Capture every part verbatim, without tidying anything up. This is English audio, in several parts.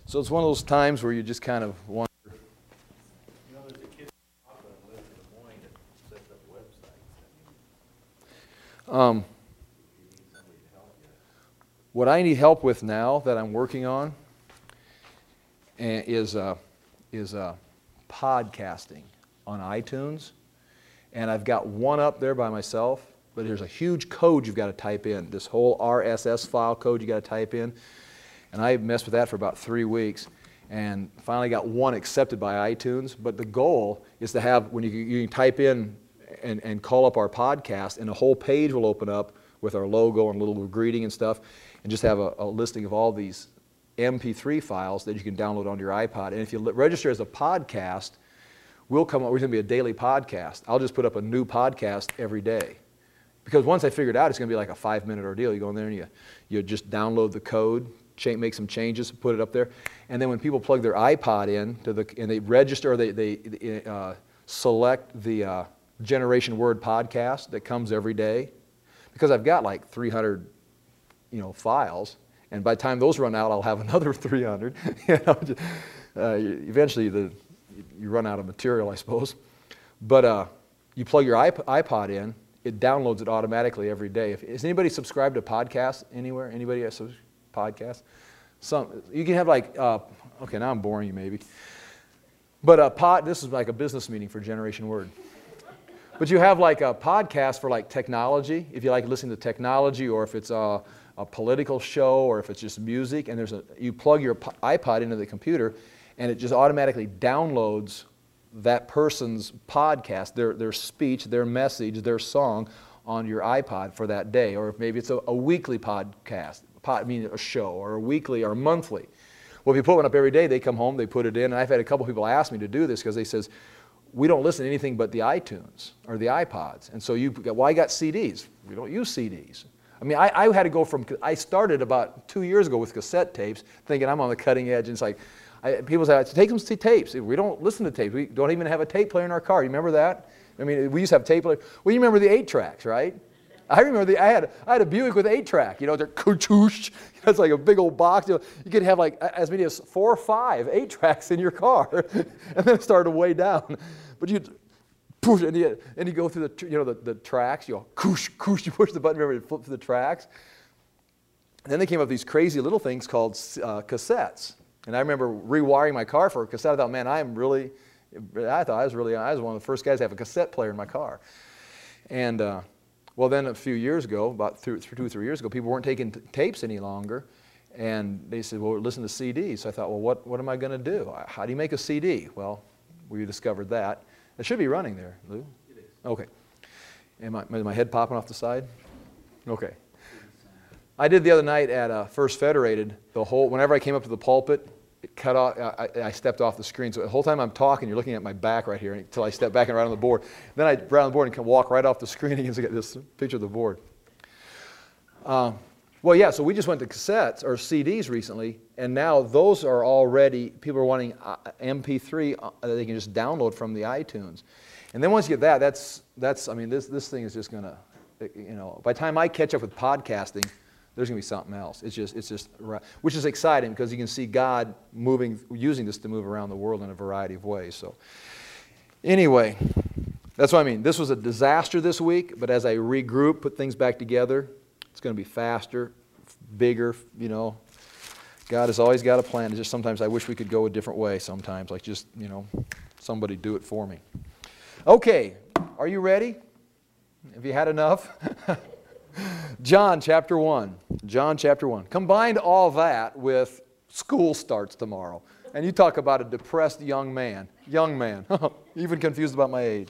So it's one of those times where you just kind of wonder. You know, there's a kid that lives in Des Moines that sets up websites. Um, what I need help with now that I'm working on eh, is uh, is uh, podcasting on iTunes, and I've got one up there by myself. But there's a huge code you've got to type in. This whole R S S file code you got to type in. And I messed with that for about three weeks and finally got one accepted by iTunes. But the goal is to have, when you, you can type in and, and call up our podcast, and a whole page will open up with our logo and a little greeting and stuff, and just have a, a listing of all these M P three files that you can download onto your iPod. And if you register as a podcast, we'll come up, we're going to be a daily podcast. I'll just put up a new podcast every day. Because once I figured out it's going to be like a five-minute ordeal. You go in there and you, you just download the code, change, make some changes, put it up there. And then when people plug their iPod in, to the, and they register, or they, they uh, select the uh, Generation Word podcast that comes every day. Because I've got like three hundred you know, files. And by the time those run out, I'll have another three hundred. you know, just, uh, eventually, the, you run out of material, I suppose. But uh, you plug your iPod in, it downloads it automatically every day. If, is anybody subscribed to podcasts anywhere? Anybody has a podcast? Some, you can have like, uh, okay, now I'm boring you maybe. But a pod, this is like a business meeting for Generation Word. But you have like a podcast for like technology, if you like listening to technology, or if it's a, a political show, or if it's just music, and there's a, you plug your iPod into the computer, and it just automatically downloads that person's podcast, their, their speech, their message, their song on your iPod for that day. Or if maybe it's a, a weekly podcast, pod, I mean a show, or a weekly or monthly. Well, if you put one up every day, they come home, they put it in. And I've had a couple people ask me to do this because they says, we don't listen to anything but the iTunes or the iPods. And so you got, well, I got C Ds. We don't use C Ds. I mean, I, I had to go from, I started about two years ago with cassette tapes, thinking I'm on the cutting edge. And it's like, I, people say, take them to tapes. We don't listen to tapes. We don't even have a tape player in our car. You remember that? I mean, we used to have tape players. Well, you remember the eight tracks, right? I remember the, I had I had a Buick with eight track. You know, they're kuchoosh. It's like a big old box. You know, you could have like as many as four or five eight tracks in your car, and then it started way down. But you push, and you and you go through the you know the, the tracks. You go koosh koosh. You push the button, remember to flip through the tracks. And then they came up with these crazy little things called uh, cassettes. And I remember rewiring my car for a cassette. I thought, man, I am really, I thought I was really, I was one of the first guys to have a cassette player in my car. And, uh, well, then a few years ago, about two, two or three years ago, people weren't taking t tapes any longer. And they said, well, listen to C Ds. So I thought, well, what, what am I going to do? How do you make a C D? Well, we discovered that. It should be running there, Lou. It is. Okay. Am I, is my head popping off the side? Okay. I did the other night at uh, First Federated, the whole, whenever I came up to the pulpit, it cut off, I, I stepped off the screen. So the whole time I'm talking, you're looking at my back right here until I step back and right on the board. Then I right on the board and can walk right off the screen and get this picture of the board. Uh, well, yeah, so we just went to cassettes or C Ds recently, and now those are already, people are wanting uh, M P three uh, that they can just download from the iTunes. And then once you get that, that's, that's I mean, this, this thing is just going to, you know, by the time I catch up with podcasting, there's going to be something else. It's just, it's just, which is exciting because you can see God moving, using this to move around the world in a variety of ways. So, anyway, that's what I mean. This was a disaster this week, but as I regroup, put things back together, it's going to be faster, bigger. You know, God has always got a plan. It's just sometimes I wish we could go a different way. Sometimes, like just you know, somebody do it for me. Okay, are you ready? Have you had enough? John chapter one. John chapter one. Combined all that with school starts tomorrow. And you talk about a depressed young man. Young man. Even confused about my age.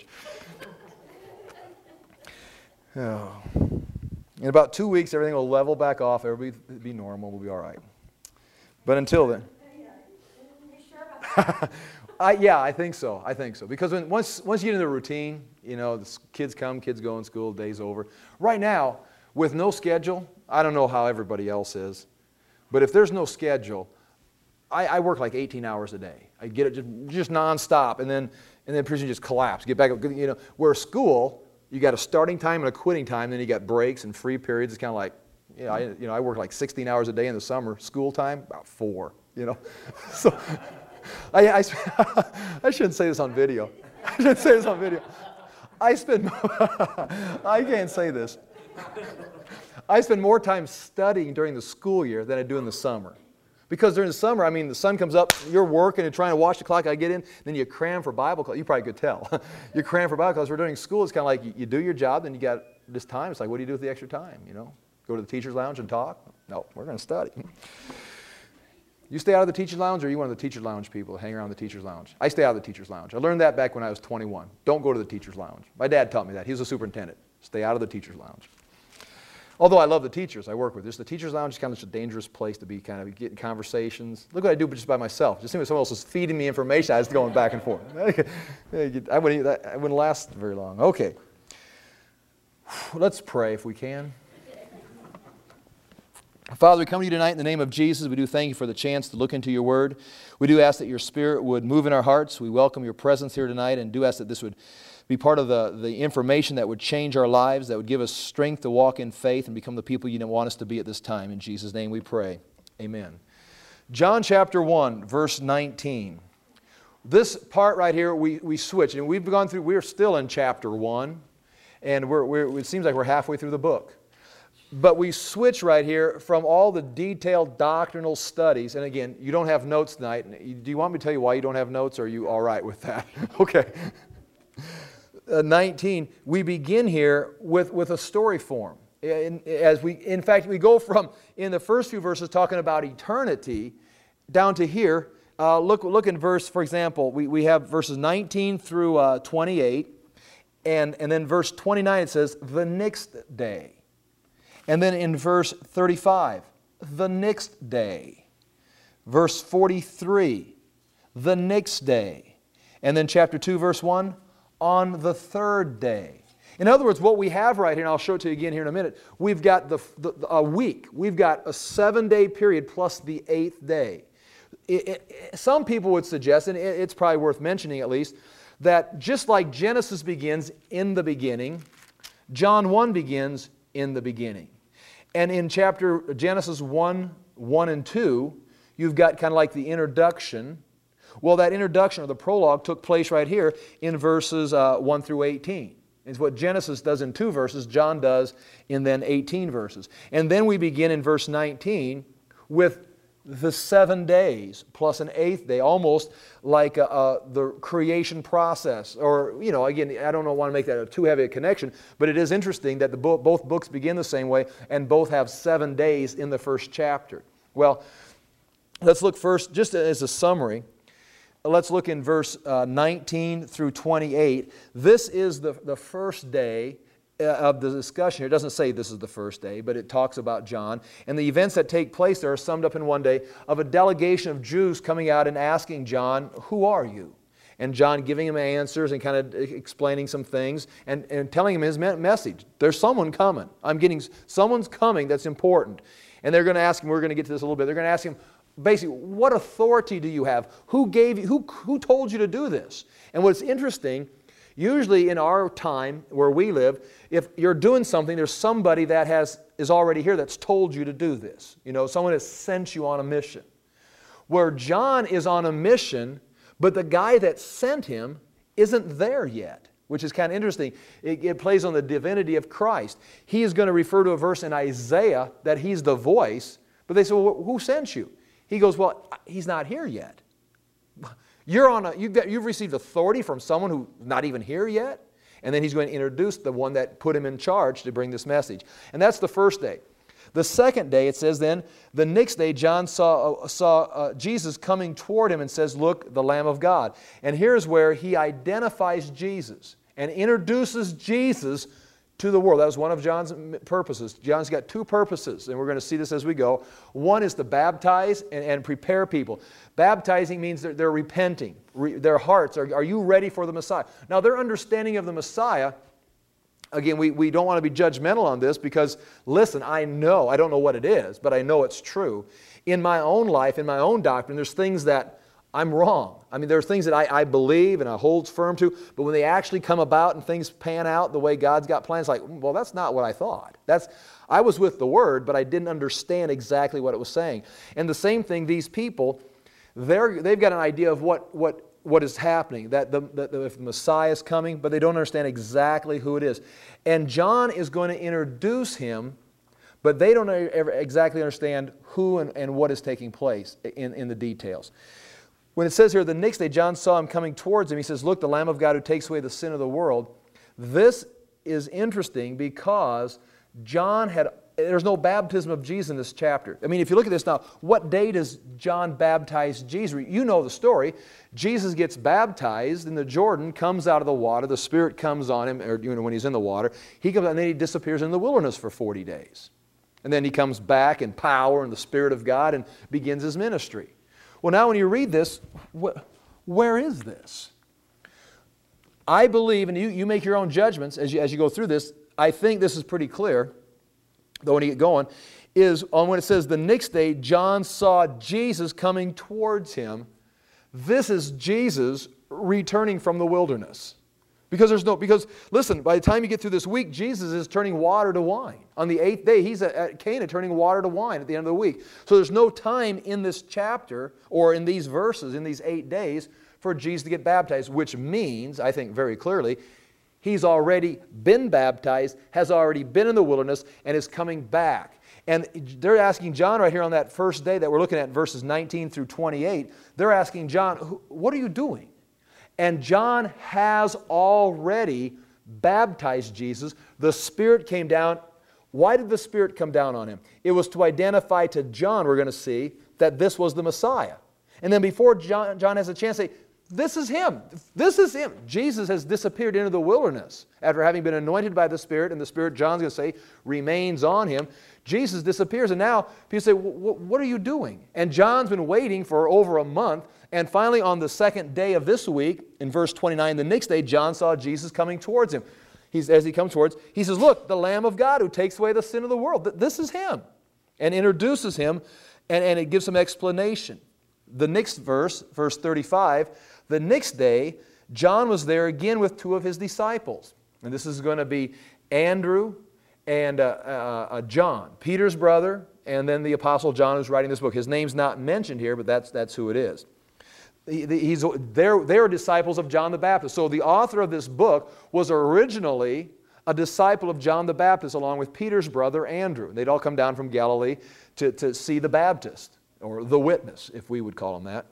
Oh. In about two weeks, everything will level back off. Everybody will be normal. We'll be all right. But until then. I, yeah, I think so. I think so. Because when, once, once you get into the routine, you know, the kids come, kids go in school, day's over. Right now, with no schedule, I don't know how everybody else is, but if there's no schedule, I, I work like eighteen hours a day. I get it just, just nonstop, and then and then pretty soon just collapse. Get back up, you know. Where school, you got a starting time and a quitting time, then you got breaks and free periods. It's kind of like, you know, I, you know, I work like sixteen hours a day in the summer. School time, about four. you know. So I, I, I shouldn't say this on video. I shouldn't say this on video. I spend, I can't say this. I spend more time studying during the school year than I do in the summer. Because during the summer, I mean, the sun comes up, you're working and trying to watch the clock, I get in, then you cram for Bible class. You probably could tell. You cram for Bible class. We're doing school, it's kind of like you, you do your job, then you got this time. It's like, what do you do with the extra time, you know? Go to the teacher's lounge and talk? No, we're going to study. You stay out of the teacher's lounge, or are you one of the teacher's lounge people that hang around the teacher's lounge? I stay out of the teacher's lounge. I learned that back when I was twenty-one. Don't go to the teacher's lounge. My dad taught me that. He was a superintendent. Stay out of the teacher's lounge. Although I love the teachers I work with. Just the teacher's lounge is kind of just a dangerous place to be, kind of getting conversations. Look what I do just by myself. Just seeing if someone else is feeding me information, I was going back and forth. I wouldn't, I wouldn't last very long. Okay. Let's pray if we can. Father, we come to you tonight in the name of Jesus. We do thank you for the chance to look into your word. We do ask that your Spirit would move in our hearts. We welcome your presence here tonight and do ask that this would be part of the, the information that would change our lives, that would give us strength to walk in faith and become the people you want us to be at this time. In Jesus' name we pray. Amen. John chapter one, verse nineteen. This part right here, we, we switch. And we've gone through, we're still in chapter one. And we're, we're, it seems like we're halfway through the book. But we switch right here from all the detailed doctrinal studies. And again, you don't have notes tonight. Do you want me to tell you why you don't have notes, or are you all right with that? Okay. Uh, nineteen, we begin here with, with a story form. In, as we, in fact, we go from, in the first few verses, talking about eternity, down to here. Uh, look, look in verse, for example, we, we have verses nineteen through uh, twenty-eight. And, and then verse twenty-nine, it says, the next day. And then in verse thirty-five, the next day. Verse forty-three, the next day. And then chapter two, verse one, on the third day. In other words, what we have right here, and I'll show it to you again here in a minute, we've got the, the, a week. We've got a seven-day period plus the eighth day. It, it, some people would suggest, and it, it's probably worth mentioning at least, that just like Genesis begins in the beginning, John one begins in the beginning. And in chapter Genesis one, one and two, you've got kind of like the introduction. Well, that introduction or the prologue took place right here in verses uh, one through eighteen. It's what Genesis does in two verses, John does in then eighteen verses. And then we begin in verse nineteen with the seven days plus an eighth day, almost like uh, uh, the creation process. Or, you know, again, I don't want to make that a too heavy a connection, but it is interesting that the bo- both books begin the same way and both have seven days in the first chapter. Well, let's look first, just as a summary, let's look in verse uh, nineteen through twenty-eight. This is the, the first day of the discussion here. It doesn't say this is the first day, but it talks about John. And the events that take place there are summed up in one day of a delegation of Jews coming out and asking John, who are you? And John giving him answers and kind of explaining some things and, and telling him his message. There's someone coming. I'm getting, someone's coming that's important. And they're going to ask him, we're going to get to this a little bit, they're going to ask him, basically, what authority do you have? Who gave you, who, who told you to do this? And what's interesting, usually in our time where we live, if you're doing something, there's somebody that has is already here that's told you to do this. You know, someone has sent you on a mission. Where John is on a mission, but the guy that sent him isn't there yet, which is kind of interesting. It, it plays on the divinity of Christ. He is going to refer to a verse in Isaiah that he's the voice, but they say, well, who sent you? He goes, well, he's not here yet. You're on a, you've, got, you've received authority from someone who's not even here yet? And then he's going to introduce the one that put him in charge to bring this message. And that's the first day. The second day, it says then, the next day John saw, uh, saw uh, Jesus coming toward him and says, look, the Lamb of God. And here's where he identifies Jesus and introduces Jesus to the world. That was one of John's purposes. John's got two purposes, and we're going to see this as we go. One is to baptize and, and prepare people. Baptizing means they're, they're repenting. Re, their hearts, are, are you ready for the Messiah? Now, their understanding of the Messiah, again, we, we don't want to be judgmental on this because, listen, I know, I don't know what it is, but I know it's true. In my own life, in my own doctrine, there's things that I'm wrong. I mean, there's things that I, I believe and I hold firm to, but when they actually come about and things pan out the way God's got plans, like, well, that's not what I thought. That's, I was with the Word, but I didn't understand exactly what it was saying. And the same thing, these people, they're, they've got an idea of what, what, what is happening, that the, the, the, if the Messiah is coming, but they don't understand exactly who it is. And John is going to introduce him, but they don't ever exactly understand who and, and what is taking place in, in the details. When it says here, the next day John saw him coming towards him, he says, look, the Lamb of God who takes away the sin of the world. This is interesting because John had, there's no baptism of Jesus in this chapter. I mean, if you look at this now, what day does John baptize Jesus? You know the story. Jesus gets baptized in the Jordan, comes out of the water, the Spirit comes on him, or you know, when he's in the water, he comes out and then he disappears in the wilderness for forty days. And then he comes back in power and the Spirit of God and begins his ministry. Well, now when you read this, wh where is this? I believe, and you, you make your own judgments as you, as you go through this, I think this is pretty clear, though when you get going, is on when it says the next day John saw Jesus coming towards him. This is Jesus returning from the wilderness. Because there's no, because listen, by the time you get through this week, Jesus is turning water to wine. On the eighth day, he's at Cana turning water to wine at the end of the week. So there's no time in this chapter or in these verses, in these eight days, for Jesus to get baptized, which means, I think very clearly, he's already been baptized, has already been in the wilderness, and is coming back. And they're asking John right here on that first day that we're looking at, verses nineteen through twenty-eight, they're asking John, what are you doing? And John has already baptized Jesus. The Spirit came down. Why did the Spirit come down on him? It was to identify to John, we're going to see, that this was the Messiah. And then before John, John has a chance to say, this is him. This is him. Jesus has disappeared into the wilderness after having been anointed by the Spirit, and the Spirit, John's going to say, remains on him. Jesus disappears, and now people say, what are you doing? And John's been waiting for over a month, and finally on the second day of this week, in verse twenty-nine, the next day, John saw Jesus coming towards him. He's, as he comes towards, he says, look, the Lamb of God who takes away the sin of the world. This is him. And introduces him, and, and it gives some explanation. The next verse, verse thirty-five, the next day, John was there again with two of his disciples. And this is going to be Andrew and uh, uh, uh, John, Peter's brother, and then the Apostle John who's writing this book. His name's not mentioned here, but that's, that's who it is. He, he's, they're, they're disciples of John the Baptist. So the author of this book was originally a disciple of John the Baptist along with Peter's brother Andrew. They'd all come down from Galilee to, to see the Baptist, or the witness, if we would call him that.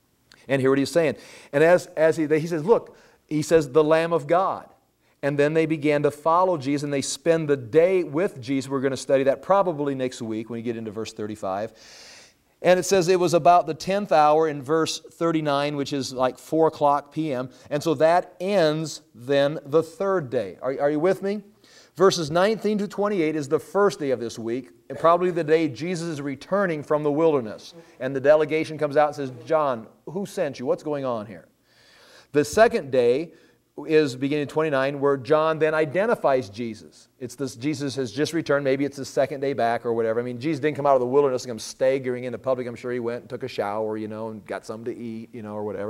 And hear what he's saying. And as, as he, he says, look, he says, the Lamb of God. And then they began to follow Jesus, and they spend the day with Jesus. We're going to study that probably next week when we get into verse thirty-five. And it says it was about the tenth hour in verse thirty-nine, which is like four o'clock p m And so that ends then the third day. Are, are you with me? Verses nineteen to twenty-eight is the first day of this week, and probably the day Jesus is returning from the wilderness. And the delegation comes out and says, John, who sent you? What's going on here? The second day is beginning twenty-nine, where John then identifies Jesus. It's this, Jesus has just returned. Maybe it's his second day back or whatever. I mean, Jesus didn't come out of the wilderness and come staggering into public. I'm sure he went and took a shower, you know, and got something to eat, you know, or whatever.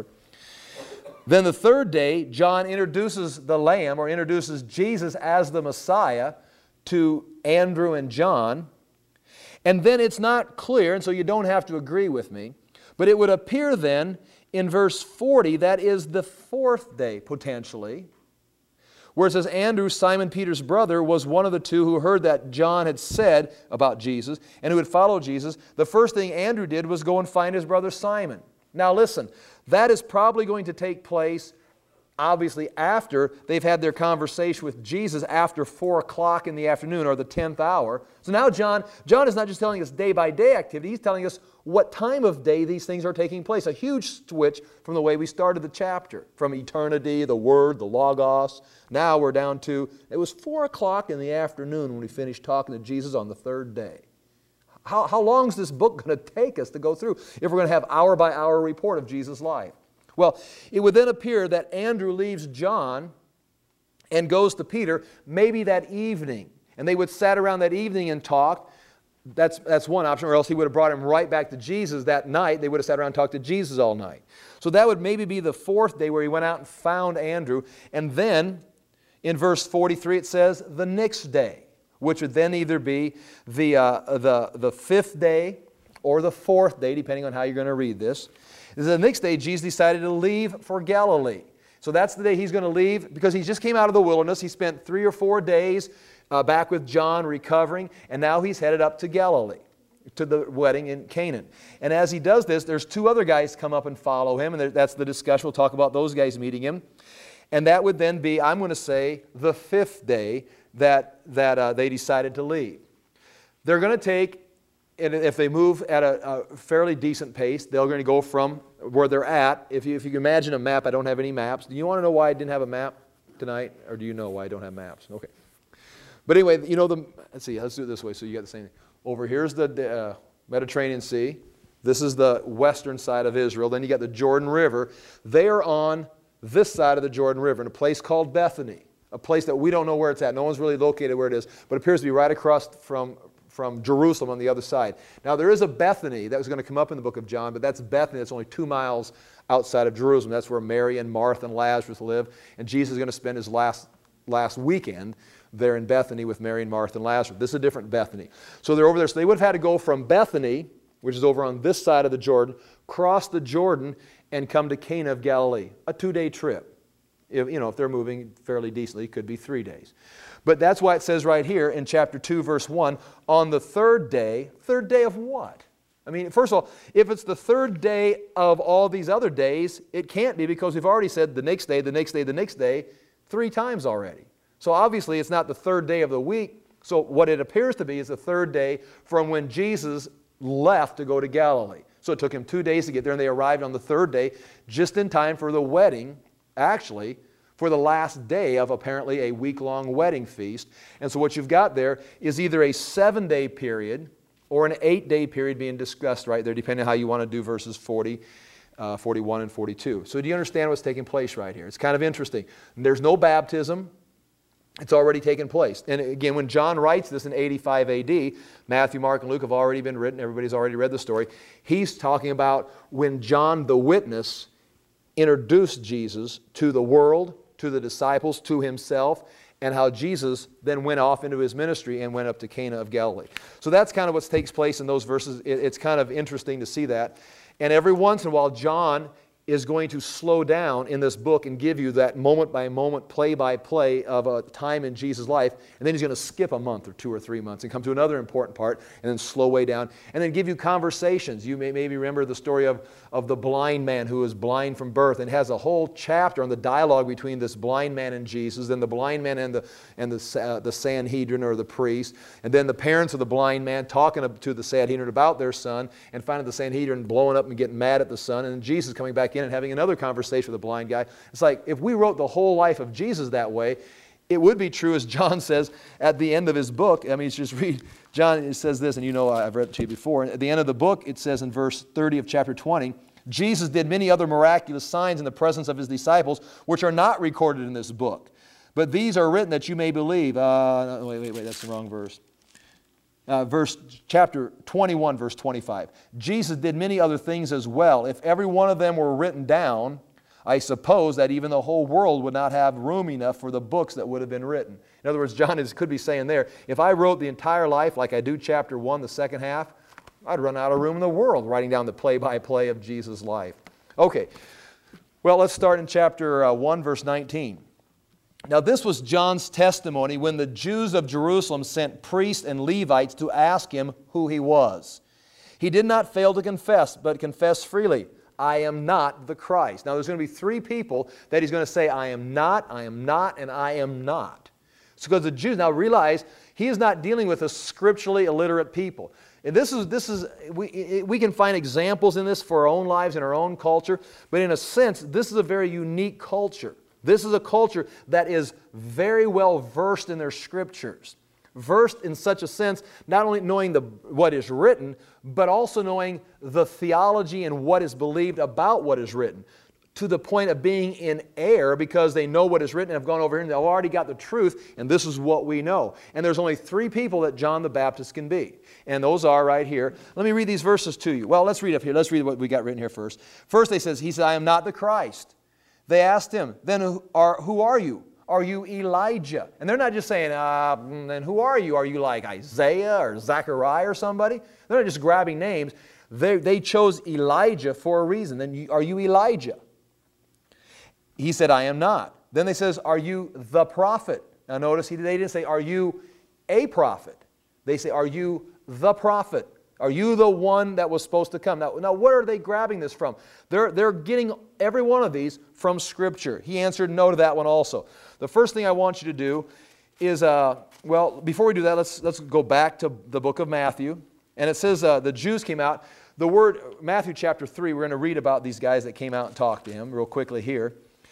Then the third day, John introduces the Lamb, or introduces Jesus as the Messiah, to Andrew and John. And then it's not clear, and so you don't have to agree with me, but it would appear then in verse forty, that is the fourth day, potentially, where it says, Andrew, Simon Peter's brother, was one of the two who heard that John had said about Jesus and who had followed Jesus. The first thing Andrew did was go and find his brother Simon. Now listen, that is probably going to take place obviously after they've had their conversation with Jesus after four o'clock in the afternoon, or the tenth hour. So now John, John is not just telling us day-by-day activity, he's telling us what time of day these things are taking place. A huge switch from the way we started the chapter, from eternity, the Word, the Logos. Now we're down to, it was four o'clock in the afternoon when we finished talking to Jesus on the third day. How, how long is this book going to take us to go through if we're going to have hour-by-hour report of Jesus' life? Well, it would then appear that Andrew leaves John and goes to Peter maybe that evening. And they would sat around that evening and talked. That's, that's one option, or else he would have brought him right back to Jesus that night. They would have sat around and talked to Jesus all night. So that would maybe be the fourth day where he went out and found Andrew. And then in verse forty-three it says the next day, which would then either be the, uh, the, the fifth day or the fourth day, depending on how you're going to read this. The next day, Jesus decided to leave for Galilee. So that's the day he's going to leave because he just came out of the wilderness. He spent three or four days uh, back with John recovering, and now he's headed up to Galilee, to the wedding in Canaan. And as he does this, there's two other guys come up and follow him, and that's the discussion. We'll talk about those guys meeting him. And that would then be, I'm going to say, the fifth day that, that uh, they decided to leave. They're going to take, and if they move at a, a fairly decent pace, they're going to go from where they're at. If you, if you can imagine a map, I don't have any maps. Do you want to know why I didn't have a map tonight? Or do you know why I don't have maps? Okay. But anyway, you know, the, let's see, let's do it this way so you got the same thing. Over here's the uh, Mediterranean Sea. This is the western side of Israel. Then you got the Jordan River. They are on this side of the Jordan River in a place called Bethany, a place that we don't know where it's at. No one's really located where it is, but it appears to be right across from, from Jerusalem on the other side. Now, there is a Bethany that was going to come up in the book of John, but that's Bethany. That's only two miles outside of Jerusalem. That's where Mary and Martha and Lazarus live, and Jesus is going to spend his last, last weekend there in Bethany with Mary and Martha and Lazarus. This is a different Bethany. So they're over there. So they would have had to go from Bethany, which is over on this side of the Jordan, cross the Jordan, and come to Cana of Galilee, a two-day trip. If, you know, if they're moving fairly decently, it could be three days. But that's why it says right here in chapter two, verse one, on the third day, third day of what? I mean, first of all, if it's the third day of all these other days, it can't be because we've already said the next day, the next day, the next day, three times already. So obviously it's not the third day of the week. So what it appears to be is the third day from when Jesus left to go to Galilee. So it took him two days to get there, and they arrived on the third day, just in time for the wedding, actually, for the last day of apparently a week-long wedding feast. And so what you've got there is either a seven-day period or an eight-day period being discussed right there, depending on how you want to do verses forty, uh, forty-one, and forty-two. So do you understand what's taking place right here? It's kind of interesting. There's no baptism. It's already taken place. And again, when John writes this in eighty-five A D, Matthew, Mark, and Luke have already been written. Everybody's already read the story. He's talking about when John the witness introduced Jesus to the world, to the disciples, to himself, and how Jesus then went off into his ministry and went up to Cana of Galilee. So that's kind of what takes place in those verses. It's kind of interesting to see that. And every once in a while, John is going to slow down in this book and give you that moment-by-moment, play-by-play of a time in Jesus' life, and then he's going to skip a month or two or three months and come to another important part and then slow way down and then give you conversations. You may maybe remember the story of, of the blind man who was blind from birth, and has a whole chapter on the dialogue between this blind man and Jesus, then the blind man and the, and the, uh, the Sanhedrin or the priest, and then the parents of the blind man talking to the Sanhedrin about their son, and finding the Sanhedrin blowing up and getting mad at the son, and then Jesus coming back in and having another conversation with a blind guy. It's like if we wrote the whole life of Jesus that way, it would be true, as John says at the end of his book. I mean, just read John. It says this, and you know I've read it to you before. At the end of the book, it says in verse thirty of chapter twenty, Jesus did many other miraculous signs in the presence of his disciples, which are not recorded in this book. But these are written that you may believe. Uh, wait, wait, wait, that's the wrong verse. Uh, verse chapter twenty-one, verse twenty-five. Jesus did many other things as well. If every one of them were written down, I suppose that even the whole world would not have room enough for the books that would have been written. In other words, John is, could be saying there, if I wrote the entire life like I do chapter one, the second half, I'd run out of room in the world writing down the play-by-play of Jesus' life. Okay, well, let's start in chapter uh, one, verse nineteen. Now this was John's testimony when the Jews of Jerusalem sent priests and Levites to ask him who he was. He did not fail to confess, but confessed freely, I am not the Christ. Now there's going to be three people that he's going to say, I am not, I am not, and I am not. It's because the Jews, now realize, he is not dealing with a scripturally illiterate people. And this is, this is we, we can find examples in this for our own lives and our own culture, but in a sense, this is a very unique culture. This is a culture that is very well versed in their scriptures. Versed in such a sense, not only knowing the, what is written, but also knowing the theology and what is believed about what is written, to the point of being in error because they know what is written and have gone over here and they've already got the truth, and this is what we know. And there's only three people that John the Baptist can be, and those are right here. Let me read these verses to you. Well, let's read up here. Let's read what we got written here first. First, they says, he said, I am not the Christ. They asked him, then who are, who are you? Are you Elijah? And they're not just saying, uh, then who are you? Are you like Isaiah or Zechariah or somebody? They're not just grabbing names. They, they chose Elijah for a reason. Then you, are you Elijah? He said, I am not. Then they says, are you the prophet? Now notice he, they didn't say, are you a prophet? They say, are you the prophet? Are you the one that was supposed to come? Now, now what are they grabbing this from? They're, they're getting every one of these from Scripture. He answered no to that one also. The first thing I want you to do is, uh, well, before we do that, let's, let's go back to the book of Matthew. And it says uh, the Jews came out. The word, Matthew chapter three, we're going to read about these guys that came out and talked to him real quickly here.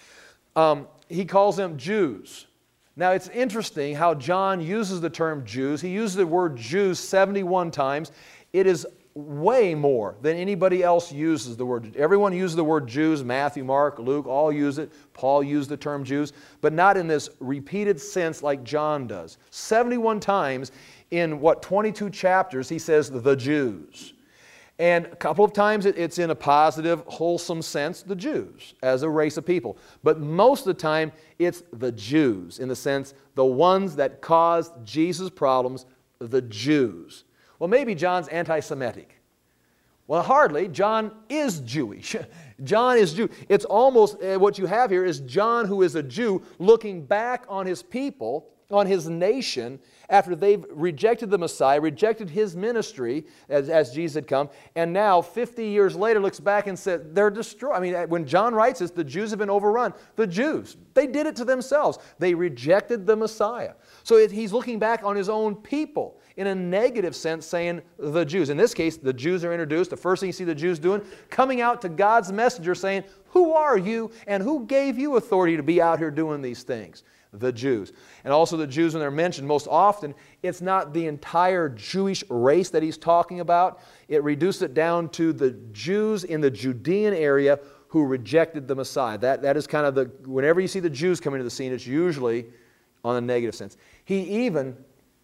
Um, he calls them Jews. Now, it's interesting how John uses the term Jews. He uses the word Jews seventy-one times. It is way more than anybody else uses the word. Everyone uses the word Jews. Matthew, Mark, Luke, all use it. Paul used the term Jews, but not in this repeated sense like John does. seventy-one times in, what, twenty-two chapters, he says the Jews. And a couple of times it's in a positive, wholesome sense, the Jews, as a race of people. But most of the time, it's the Jews, in the sense, the ones that caused Jesus' problems, the Jews. Well, maybe John's anti-Semitic. Well, hardly. John is Jewish. John is Jew. It's almost, uh, what you have here is John, who is a Jew, looking back on his people, on his nation, after they've rejected the Messiah, rejected his ministry as, as Jesus had come, and now fifty years later looks back and said, they're destroyed. I mean, when John writes this, the Jews have been overrun. The Jews, they did it to themselves. They rejected the Messiah. So it, he's looking back on his own people in a negative sense, saying the Jews. In this case, the Jews are introduced. The first thing you see the Jews doing, coming out to God's messenger saying, who are you and who gave you authority to be out here doing these things? The Jews. And also the Jews, when they're mentioned, most often, it's not the entire Jewish race that he's talking about. It reduced it down to the Jews in the Judean area who rejected the Messiah. That, that is kind of the, whenever you see the Jews come into the scene, it's usually on a negative sense. He even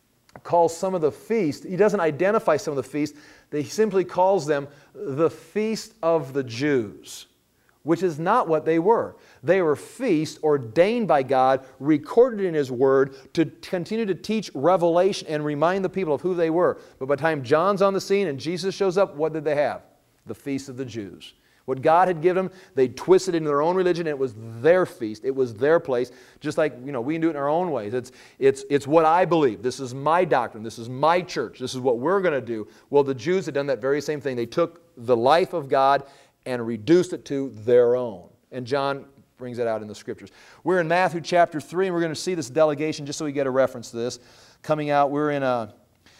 calls some of the feast, he doesn't identify some of the feast, he simply calls them the Feast of the Jews, which is not what they were. They were feasts ordained by God, recorded in His Word to continue to teach revelation and remind the people of who they were. But by the time John's on the scene and Jesus shows up, what did they have? The Feast of the Jews. What God had given them, they twisted into their own religion. It was their feast. It was their place. Just like, you know, we can do it in our own ways. It's, it's, it's what I believe. This is my doctrine. This is my church. This is what we're going to do. Well, the Jews had done that very same thing. They took the life of God and reduced it to their own. And John brings it out in the Scriptures. We're in Matthew chapter three, and we're going to see this delegation just so we get a reference to this. Coming out, we're in a...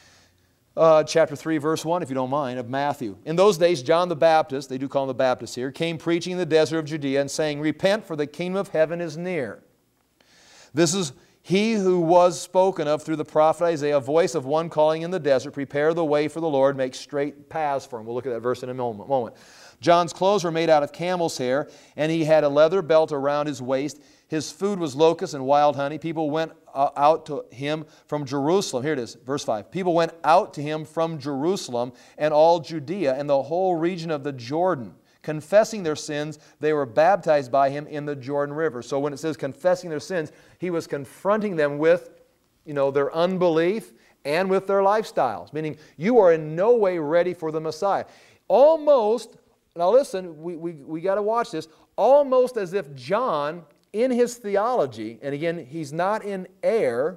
Uh, chapter three, verse one, if you don't mind, of Matthew. In those days, John the Baptist, they do call him the Baptist here, came preaching in the desert of Judea and saying, repent, for the kingdom of heaven is near. This is he who was spoken of through the prophet Isaiah, a voice of one calling in the desert, prepare the way for the Lord, make straight paths for him. We'll look at that verse in a moment. John's clothes were made out of camel's hair, and he had a leather belt around his waist. His food was locusts and wild honey. People went out to him from Jerusalem. Here it is, verse five. People went out to him from Jerusalem and all Judea and the whole region of the Jordan. Confessing their sins, they were baptized by him in the Jordan River. So when it says confessing their sins, he was confronting them with, you know, their unbelief and with their lifestyles. Meaning, you are in no way ready for the Messiah. Almost, now listen, we, we, we got to watch this, almost as if John, in his theology, and again, he's not in error,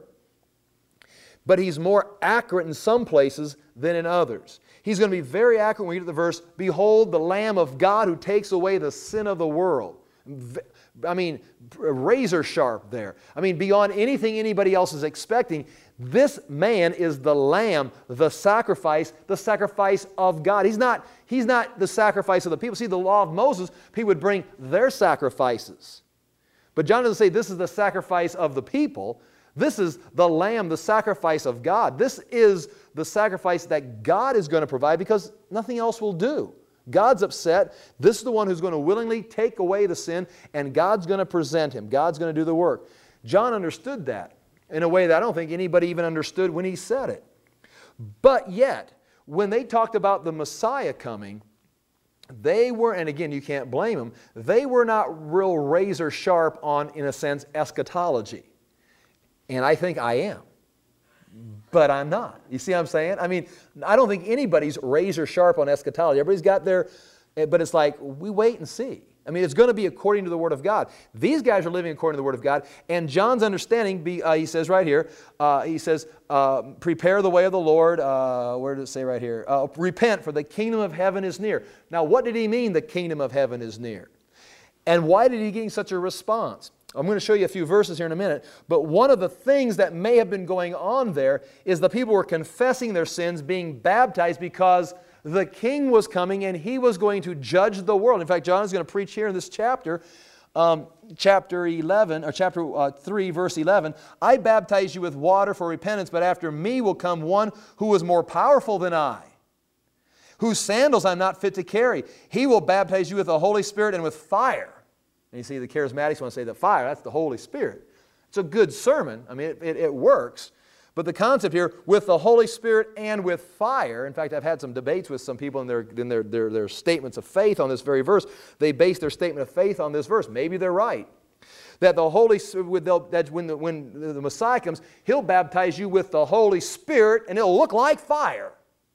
but he's more accurate in some places than in others. He's going to be very accurate when we get to the verse, behold the Lamb of God who takes away the sin of the world. I mean, razor sharp there. I mean, beyond anything anybody else is expecting, this man is the Lamb, the sacrifice, the sacrifice of God. He's not, he's not the sacrifice of the people. See, the law of Moses, he would bring their sacrifices. But John doesn't say this is the sacrifice of the people. This is the Lamb, the sacrifice of God. This is the sacrifice that God is going to provide because nothing else will do. God's upset. This is the one who's going to willingly take away the sin, and God's going to present him. God's going to do the work. John understood that in a way that I don't think anybody even understood when he said it. But yet, when they talked about the Messiah coming, they were, and again, you can't blame them, they were not real razor sharp on, in a sense, eschatology. And I think I am. But I'm not. You see what I'm saying? I mean, I don't think anybody's razor sharp on eschatology. Everybody's got their, but it's like, we wait and see. I mean, it's going to be according to the Word of God. These guys are living according to the Word of God. And John's understanding, be, uh, he says right here, uh, he says, uh, prepare the way of the Lord. Uh, where does it say right here? Uh, repent, for the kingdom of heaven is near. Now, what did he mean, the kingdom of heaven is near? And why did he get such a response? I'm going to show you a few verses here in a minute. But one of the things that may have been going on there is the people were confessing their sins, being baptized because the king was coming and he was going to judge the world. In fact, John is going to preach here in this chapter, um, chapter eleven, or chapter uh, three, verse eleven. I baptize you with water for repentance, but after me will come one who is more powerful than I, whose sandals I'm not fit to carry. He will baptize you with the Holy Spirit and with fire. And you see, the charismatics want to say the fire, that's the Holy Spirit. It's a good sermon. I mean, it, it, it works. But the concept here, with the Holy Spirit and with fire, in fact, I've had some debates with some people in their, in their, their, their statements of faith on this very verse. They base their statement of faith on this verse. Maybe they're right. That the Holy that when the, when the Messiah comes, He'll baptize you with the Holy Spirit and it'll look like fire.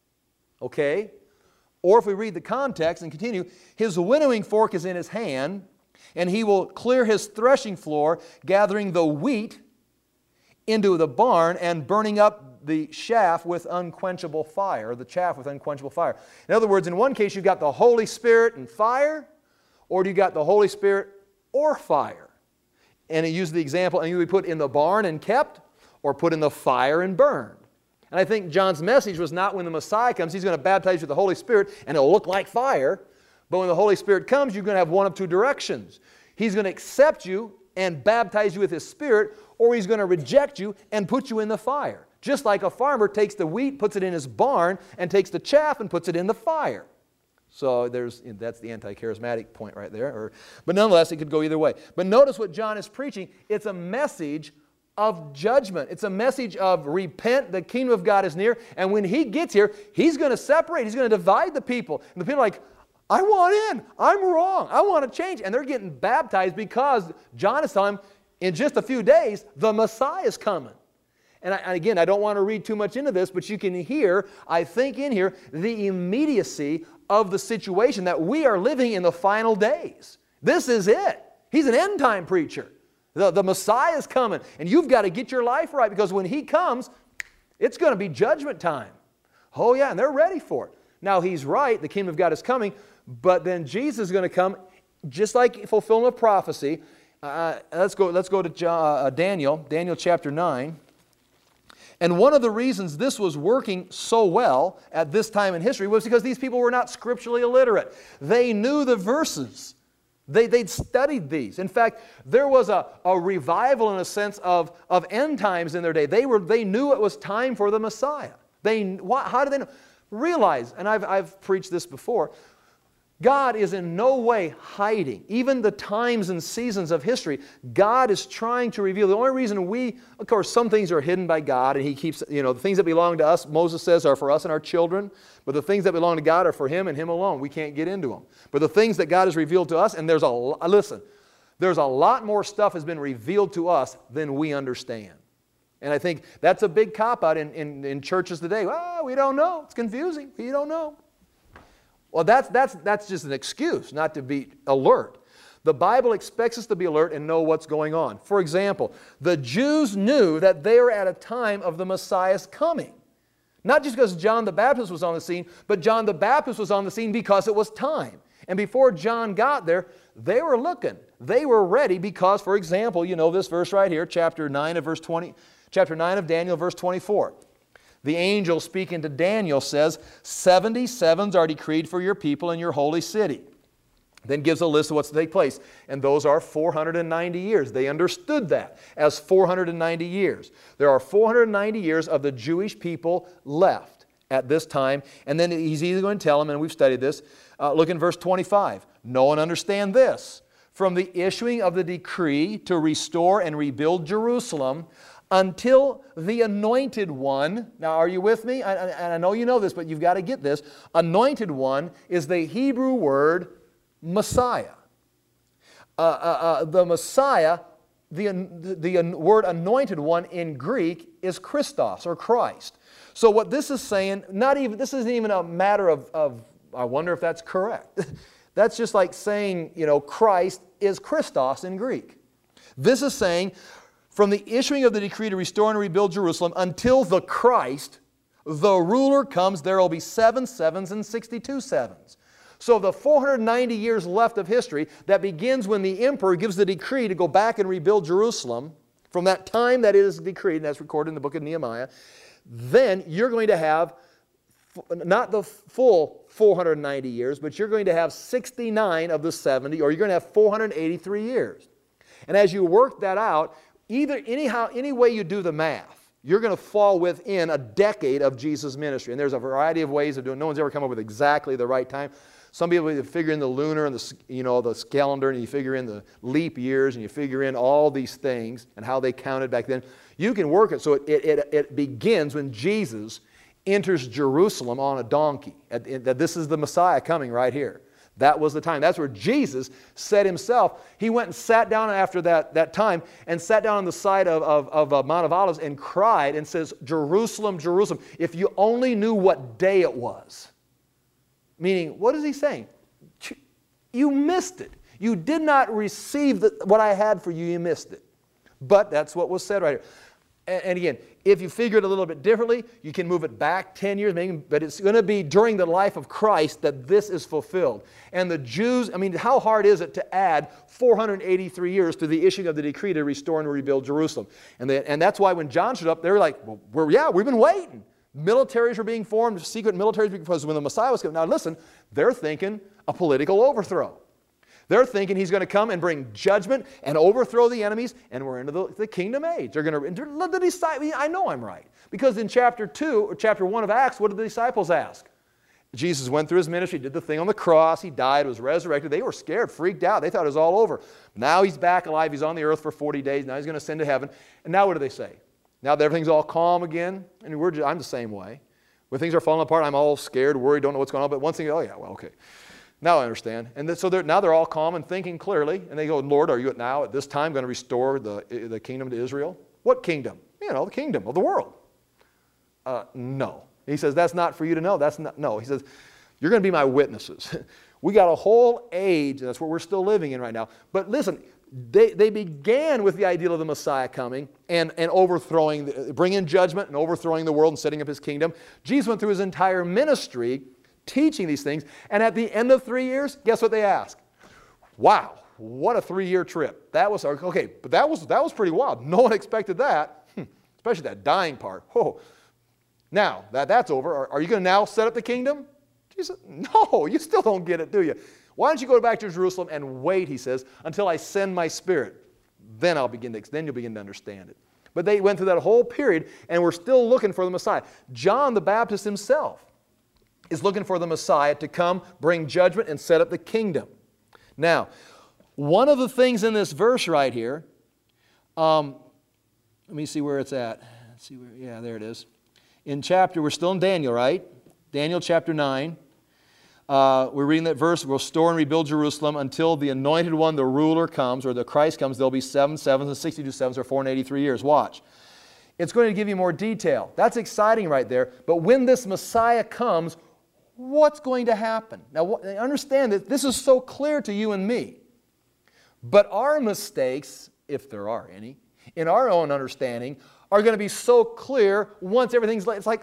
Okay? Or if we read the context and continue, His winnowing fork is in His hand, and He will clear His threshing floor, gathering the wheat into the barn and burning up the chaff with unquenchable fire, or the chaff with unquenchable fire. In other words, in one case you've got the Holy Spirit and fire, or do you got the Holy Spirit or fire? And He used the example, and you would put in the barn and kept, or put in the fire and burned. And I think John's message was not when the Messiah comes, He's going to baptize you with the Holy Spirit and it'll look like fire. But when the Holy Spirit comes, you're going to have one of two directions. He's going to accept you and baptize you with His Spirit, or He's going to reject you and put you in the fire. Just like a farmer takes the wheat, puts it in his barn, and takes the chaff and puts it in the fire. So there's, that's the anti-charismatic point right there. Or, but nonetheless, it could go either way. But notice what John is preaching. It's a message of judgment. It's a message of repent, the kingdom of God is near. And when He gets here, He's going to separate. He's going to divide the people. And the people are like, I want in. I'm wrong. I want to change. And they're getting baptized because John is telling them, in just a few days, the Messiah is coming. And, I, and again, I don't want to read too much into this, but you can hear, I think in here, the immediacy of the situation that we are living in the final days. This is it. He's an end-time preacher. The, the Messiah is coming, and you've got to get your life right, because when He comes, it's going to be judgment time. Oh yeah, and they're ready for it. Now He's right, the kingdom of God is coming, but then Jesus is going to come, just like fulfilling a prophecy. Uh, let's go, let's go to John, uh, Daniel, Daniel chapter nine. And one of the reasons this was working so well at this time in history was because these people were not scripturally illiterate. They knew the verses. They, they'd studied these. In fact, there was a, a revival in a sense of, of end times in their day. They, were, they knew it was time for the Messiah. They, how did they know? Realize, and I've, I've preached this before, God is in no way hiding. Even the times and seasons of history, God is trying to reveal. The only reason we, of course, some things are hidden by God, and He keeps, you know, the things that belong to us, Moses says, are for us and our children, but the things that belong to God are for Him and Him alone. We can't get into them. But the things that God has revealed to us, and there's a, listen, there's a lot more stuff has been revealed to us than we understand. And I think that's a big cop-out in, in, in churches today. Well, we don't know. It's confusing. We don't know. Well, that's, that's, that's just an excuse not to be alert. The Bible expects us to be alert and know what's going on. For example, the Jews knew that they were at a time of the Messiah's coming. Not just because John the Baptist was on the scene, but John the Baptist was on the scene because it was time. And before John got there, they were looking. They were ready because, for example, you know this verse right here, chapter nine of verse twenty, chapter nine of Daniel, verse twenty-four. The angel speaking to Daniel says, seventy sevens are decreed for your people in your holy city. Then gives a list of what's to take place. And those are four hundred ninety years. They understood that as four hundred ninety years. There are four hundred ninety years of the Jewish people left at this time. And then He's either going to tell them, and we've studied this, uh, look in verse twenty-five. Know and understand this. From the issuing of the decree to restore and rebuild Jerusalem, until the anointed one. Now, are you with me? I, I, and I know you know this, but you've got to get this. Anointed one is the Hebrew word Messiah. Uh, uh, uh, the Messiah, the, the, the word anointed one in Greek is Christos or Christ. So what this is saying, not even, this isn't even a matter of, of I wonder if that's correct. That's just like saying, you know, Christ is Christos in Greek. This is saying, from the issuing of the decree to restore and rebuild Jerusalem until the Christ, the ruler comes, there will be seven sevens and sixty-two sevens. So the four hundred ninety years left of history, that begins when the emperor gives the decree to go back and rebuild Jerusalem, from that time that it is decreed, and that's recorded in the book of Nehemiah, then you're going to have not the full four hundred ninety years, but you're going to have sixty-nine of the seventy, or you're going to have four hundred eighty-three years. And as you work that out, either anyhow, any way you do the math, you're going to fall within a decade of Jesus' ministry. And there's a variety of ways of doing it. No one's ever come up with exactly the right time. Some people figure in the lunar and the, you know, the calendar, and you figure in the leap years, and you figure in all these things and how they counted back then. You can work it so it, it, it begins when Jesus enters Jerusalem on a donkey. That this is the Messiah coming right here. That was the time. That's where Jesus said himself. He went and sat down after that, that time and sat down on the side of, of, of uh, Mount of Olives and cried and says, Jerusalem, Jerusalem, if you only knew what day it was. Meaning, what is he saying? You missed it. You did not receive the, what I had for you. You missed it. But that's what was said right here. And, and again, if you figure it a little bit differently, you can move it back ten years, maybe, but it's going to be during the life of Christ that this is fulfilled. And the Jews, I mean, how hard is it to add four hundred eighty-three years to the issuing of the decree to restore and rebuild Jerusalem? And, they, and that's why when John showed up, they were like, well, we're, yeah, we've been waiting. Militaries were being formed, secret militaries, because when the Messiah was coming. Now listen, they're thinking a political overthrow. They're thinking he's going to come and bring judgment and overthrow the enemies, and we're into the, the kingdom age. They're going to let the disciples. I know I'm right, because in chapter two or chapter one of Acts, what did the disciples ask? Jesus went through his ministry, did the thing on the cross, he died, was resurrected. They were scared, freaked out. They thought it was all over. Now he's back alive. He's on the earth for forty days. Now he's going to ascend to heaven. And now what do they say? Now that everything's all calm again, and we're just, I'm the same way. When things are falling apart, I'm all scared, worried, don't know what's going on. But one thing, oh yeah, well, okay. Now I understand. And so they're, now they're all calm and thinking clearly. And they go, Lord, are you now at this time going to restore the, the kingdom to Israel? What kingdom? You know, the kingdom of the world. Uh, no. He says, that's not for you to know. That's not, no. He says, you're going to be my witnesses. We got a whole age, and that's what we're still living in right now. But listen, they, they began with the ideal of the Messiah coming and, and overthrowing, the, bringing judgment and overthrowing the world and setting up his kingdom. Jesus went through his entire ministry teaching these things, and at the end of three years, guess what they ask? Wow, what a three-year trip. That was, okay, but that was, that was pretty wild. No one expected that, especially that dying part. Oh. Now, that that's over, are, are you going to now set up the kingdom? Jesus, no, you still don't get it, do you? Why don't you go back to Jerusalem and wait, he says, until I send my Spirit. Then I'll begin to, then you'll begin to understand it. But they went through that whole period, and we're still looking for the Messiah. John the Baptist himself is looking for the Messiah to come, bring judgment, and set up the kingdom. Now, one of the things in this verse right here, um, let me see where it's at. Let's see where, yeah, there it is. In chapter, we're still in Daniel, right? Daniel chapter nine. Uh, we're reading that verse, we'll restore and rebuild Jerusalem until the anointed one, the ruler, comes, or the Christ comes. There'll be seven sevens and sixty-two sevens, or four hundred eighty-three years. Watch. It's going to give you more detail. That's exciting right there. But when this Messiah comes, what's going to happen? Now, understand that this is so clear to you and me. But our mistakes, if there are any, in our own understanding, are going to be so clear once everything's, it's like,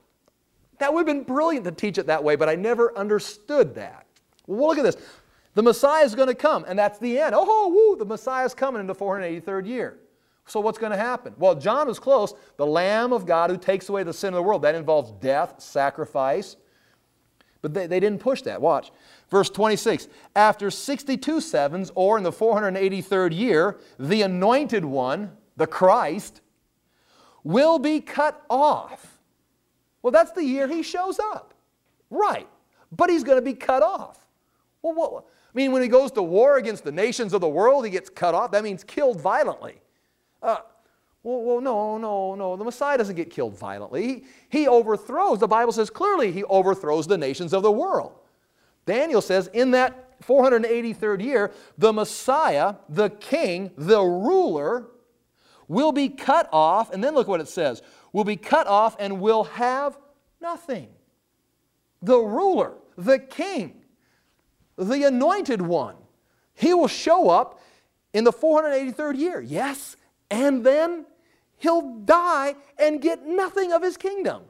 that would have been brilliant to teach it that way, but I never understood that. Well, look at this. The Messiah is going to come, and that's the end. Oh, woo, the Messiah is coming in the four hundred eighty-third year. So what's going to happen? Well, John is close. The Lamb of God who takes away the sin of the world. That involves death, sacrifice. But they, they didn't push that. Watch. Verse twenty-six. After sixty-two sevens, or in the four hundred eighty-third year, the anointed one, the Christ, will be cut off. Well, that's the year he shows up. Right. But he's going to be cut off. Well, what? I mean, when he goes to war against the nations of the world, he gets cut off. That means killed violently. Uh, Well, well, no, no, no. The Messiah doesn't get killed violently. He, he overthrows, the Bible says clearly, he overthrows the nations of the world. Daniel says in that four hundred eighty-third year, the Messiah, the king, the ruler, will be cut off, and then look what it says, will be cut off and will have nothing. The ruler, the king, the anointed one, he will show up in the four hundred eighty-third year, yes, and then he'll die and get nothing of his kingdom.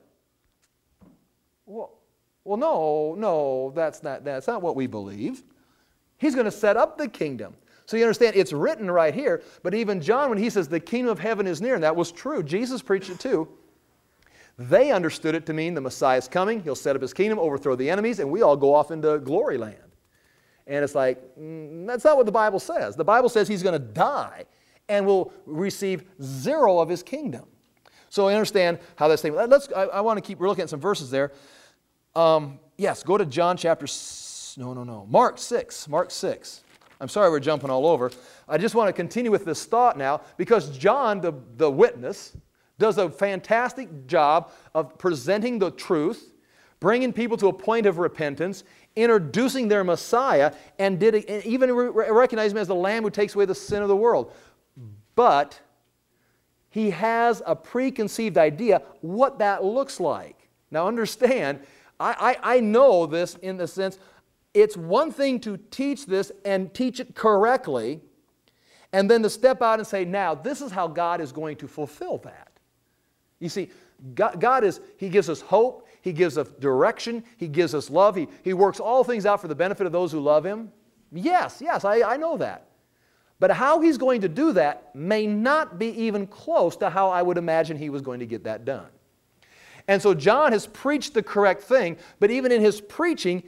Well, well no, no, that's not, that's not what we believe. He's going to set up the kingdom. So you understand, it's written right here, but even John, when he says the kingdom of heaven is near, and that was true, Jesus preached it too, they understood it to mean the Messiah is coming, he'll set up his kingdom, overthrow the enemies, and we all go off into glory land. And it's like, mm, that's not what the Bible says. The Bible says he's going to die and will receive zero of his kingdom. So I understand how that's thing. Let's. I, I want to keep. We're looking at some verses there. Um, yes, go to John chapter. No, no, no. Mark six. Mark six. I'm sorry we're jumping all over. I just want to continue with this thought now because John, the, the witness, does a fantastic job of presenting the truth, bringing people to a point of repentance, introducing their Messiah, and did it, even re- recognize him as the Lamb who takes away the sin of the world. But he has a preconceived idea what that looks like. Now understand, I, I, I know this in the sense, it's one thing to teach this and teach it correctly, and then to step out and say, now, this is how God is going to fulfill that. You see, God, God is, He gives us hope, He gives us direction, He gives us love, He, he works all things out for the benefit of those who love Him. Yes, yes, I, I know that. But how He's going to do that may not be even close to how I would imagine He was going to get that done. And so John has preached the correct thing, but even in his preaching,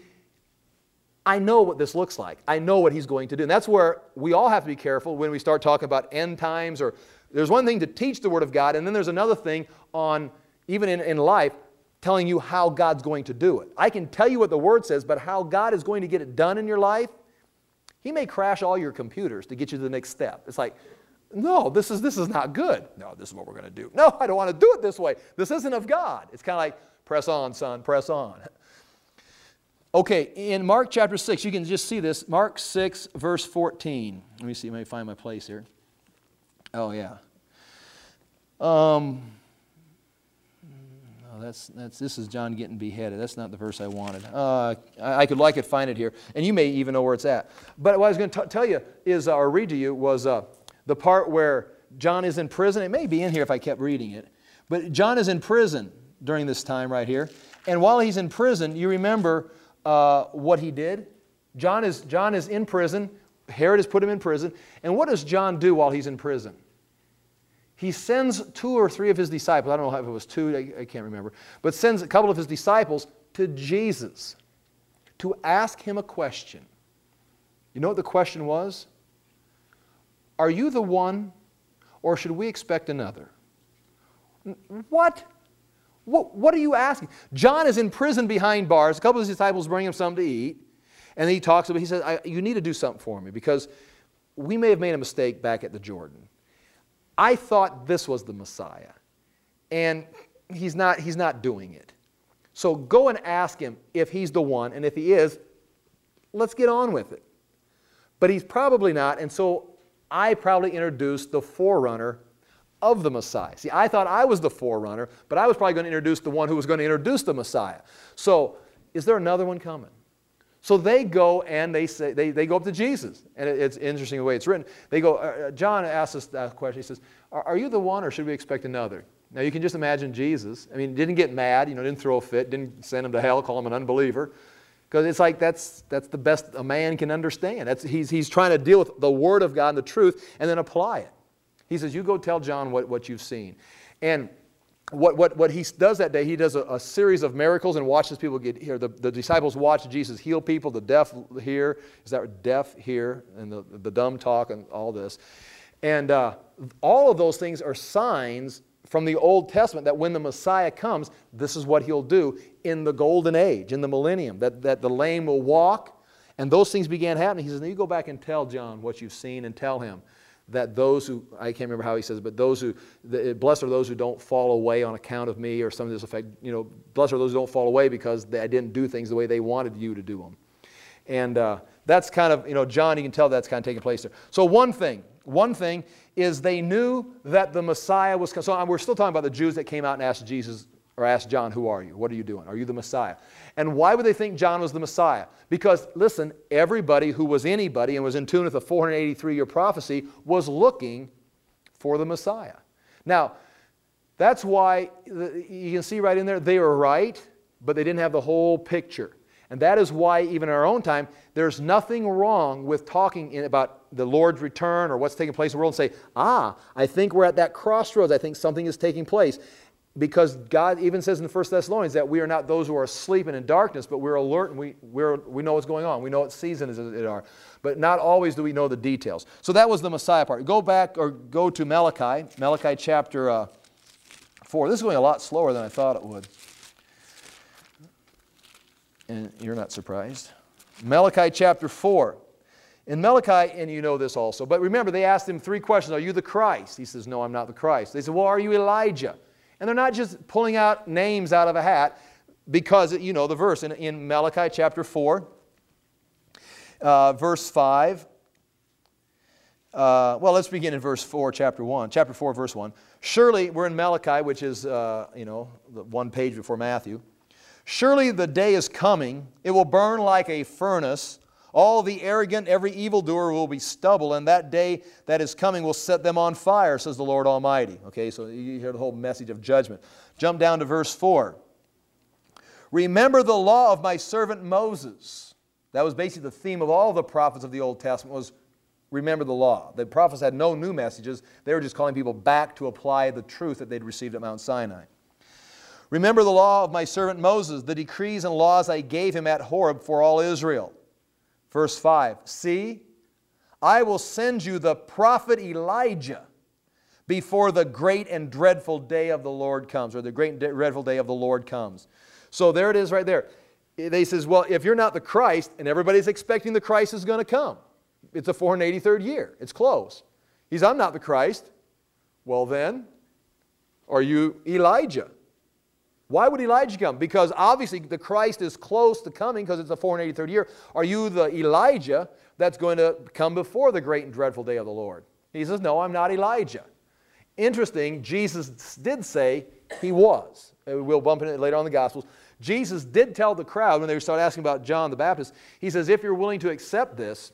I know what this looks like. I know what he's going to do. And that's where we all have to be careful when we start talking about end times. Or there's one thing to teach the Word of God, and then there's another thing on, even in, in life, telling you how God's going to do it. I can tell you what the Word says, but how God is going to get it done in your life, He may crash all your computers to get you to the next step. It's like, no, this is, this is not good. No, this is what we're going to do. No, I don't want to do it this way. This isn't of God. It's kind of like, press on, son, press on. Okay, in Mark chapter six, you can just see this. Mark six, verse fourteen. Let me see, let me find my place here. Oh, yeah. Um, no, that's, that's, this is John getting beheaded. That's not the verse I wanted. Uh, I, I could I could find it here, and you may even know where it's at. But what I was going to tell you is, uh, or read to you, was uh, the part where John is in prison. It may be in here if I kept reading it. But John is in prison during this time right here. And while he's in prison, you remember uh, what he did? John is, John is in prison. Herod has put him in prison. And what does John do while he's in prison? He sends two or three of his disciples. I don't know if it was two. I, I can't remember. But sends a couple of his disciples to Jesus to ask him a question. You know what the question was? Are you the one, or should we expect another? What? What, what are you asking? John is in prison behind bars. A couple of his disciples bring him something to eat. And he talks about, he says, I, you need to do something for me because we may have made a mistake back at the Jordan. I thought this was the Messiah. And he's not, he's not doing it. So go and ask him if he's the one. And if he is, let's get on with it. But he's probably not. And so I probably introduced the forerunner of the Messiah. See, I thought I was the forerunner, but I was probably going to introduce the one who was going to introduce the Messiah. So, is there another one coming? So they go and they say they, they go up to Jesus, and it, it's interesting the way it's written. They go. Uh, John asks us that question. He says, are, "Are you the one, or should we expect another?" Now you can just imagine Jesus. I mean, didn't get mad. You know, didn't throw a fit. Didn't send him to hell. Call him an unbeliever. Because it's like that's that's the best a man can understand. That's he's he's trying to deal with the Word of God and the truth, and then apply it. He says, you go tell John what, what you've seen. And what, what, what he does that day, he does a, a series of miracles and watches people get here. The, the disciples watch Jesus heal people, the deaf hear, is that deaf hear, and the, the dumb talk and all this. And uh, all of those things are signs from the Old Testament that when the Messiah comes, this is what he'll do in the golden age, in the millennium, that, that the lame will walk. And those things began happening. He says, now you go back and tell John what you've seen and tell him that those who, I can't remember how he says it, but those who, the, blessed are those who don't fall away on account of me, or something to this effect. You know, blessed are those who don't fall away because they, I didn't do things the way they wanted you to do them. And uh, that's kind of, you know, John, you can tell that's kind of taking place there. So one thing, one thing is they knew that the Messiah was coming. So we're still talking about the Jews that came out and asked Jesus, or asked John, who are you? What are you doing? Are you the Messiah? And why would they think John was the Messiah? Because, listen, everybody who was anybody and was in tune with the four hundred eighty-three year prophecy was looking for the Messiah. Now, that's why, you can see right in there, they were right, but they didn't have the whole picture. And that is why, even in our own time, there's nothing wrong with talking in about the Lord's return or what's taking place in the world and say, ah, I think we're at that crossroads. I think something is taking place. Because God even says in the First Thessalonians that we are not those who are asleep and in darkness, but we're alert and we, we're, we know what's going on. We know what season it are. But not always do we know the details. So that was the Messiah part. Go back or go to Malachi, Malachi chapter uh, four. This is going a lot slower than I thought it would. And you're not surprised. Malachi chapter four. In Malachi, and you know this also, but remember they asked him three questions. Are you the Christ? He says, no, I'm not the Christ. They said, well, are you Elijah? And they're not just pulling out names out of a hat because, you know, the verse in, in Malachi chapter four, uh, verse five. Uh, well, let's begin in verse four, chapter one. Chapter four, verse one. Surely, we're in Malachi, which is, uh, you know, the one page before Matthew. Surely the day is coming. It will burn like a furnace. All the arrogant, every evildoer will be stubble, and that day that is coming will set them on fire, says the Lord Almighty. Okay, so you hear the whole message of judgment. Jump down to verse four. Remember the law of my servant Moses. That was basically the theme of all the prophets of the Old Testament, was remember the law. The prophets had no new messages. They were just calling people back to apply the truth that they'd received at Mount Sinai. Remember the law of my servant Moses, the decrees and laws I gave him at Horeb for all Israel. Verse five, see, I will send you the prophet Elijah before the great and dreadful day of the Lord comes, or the great and dreadful day of the Lord comes. So there it is right there. They says, well, if you're not the Christ, and everybody's expecting the Christ is going to come. It's the four hundred eighty-third year. It's close. He says, I'm not the Christ. Well then, are you Elijah? Why would Elijah come? Because obviously the Christ is close to coming because it's the four hundred eighty-third year. Are you the Elijah that's going to come before the great and dreadful day of the Lord? He says, no, I'm not Elijah. Interesting, Jesus did say he was. We'll bump into it later on in the Gospels. Jesus did tell the crowd when they started asking about John the Baptist, he says, if you're willing to accept this,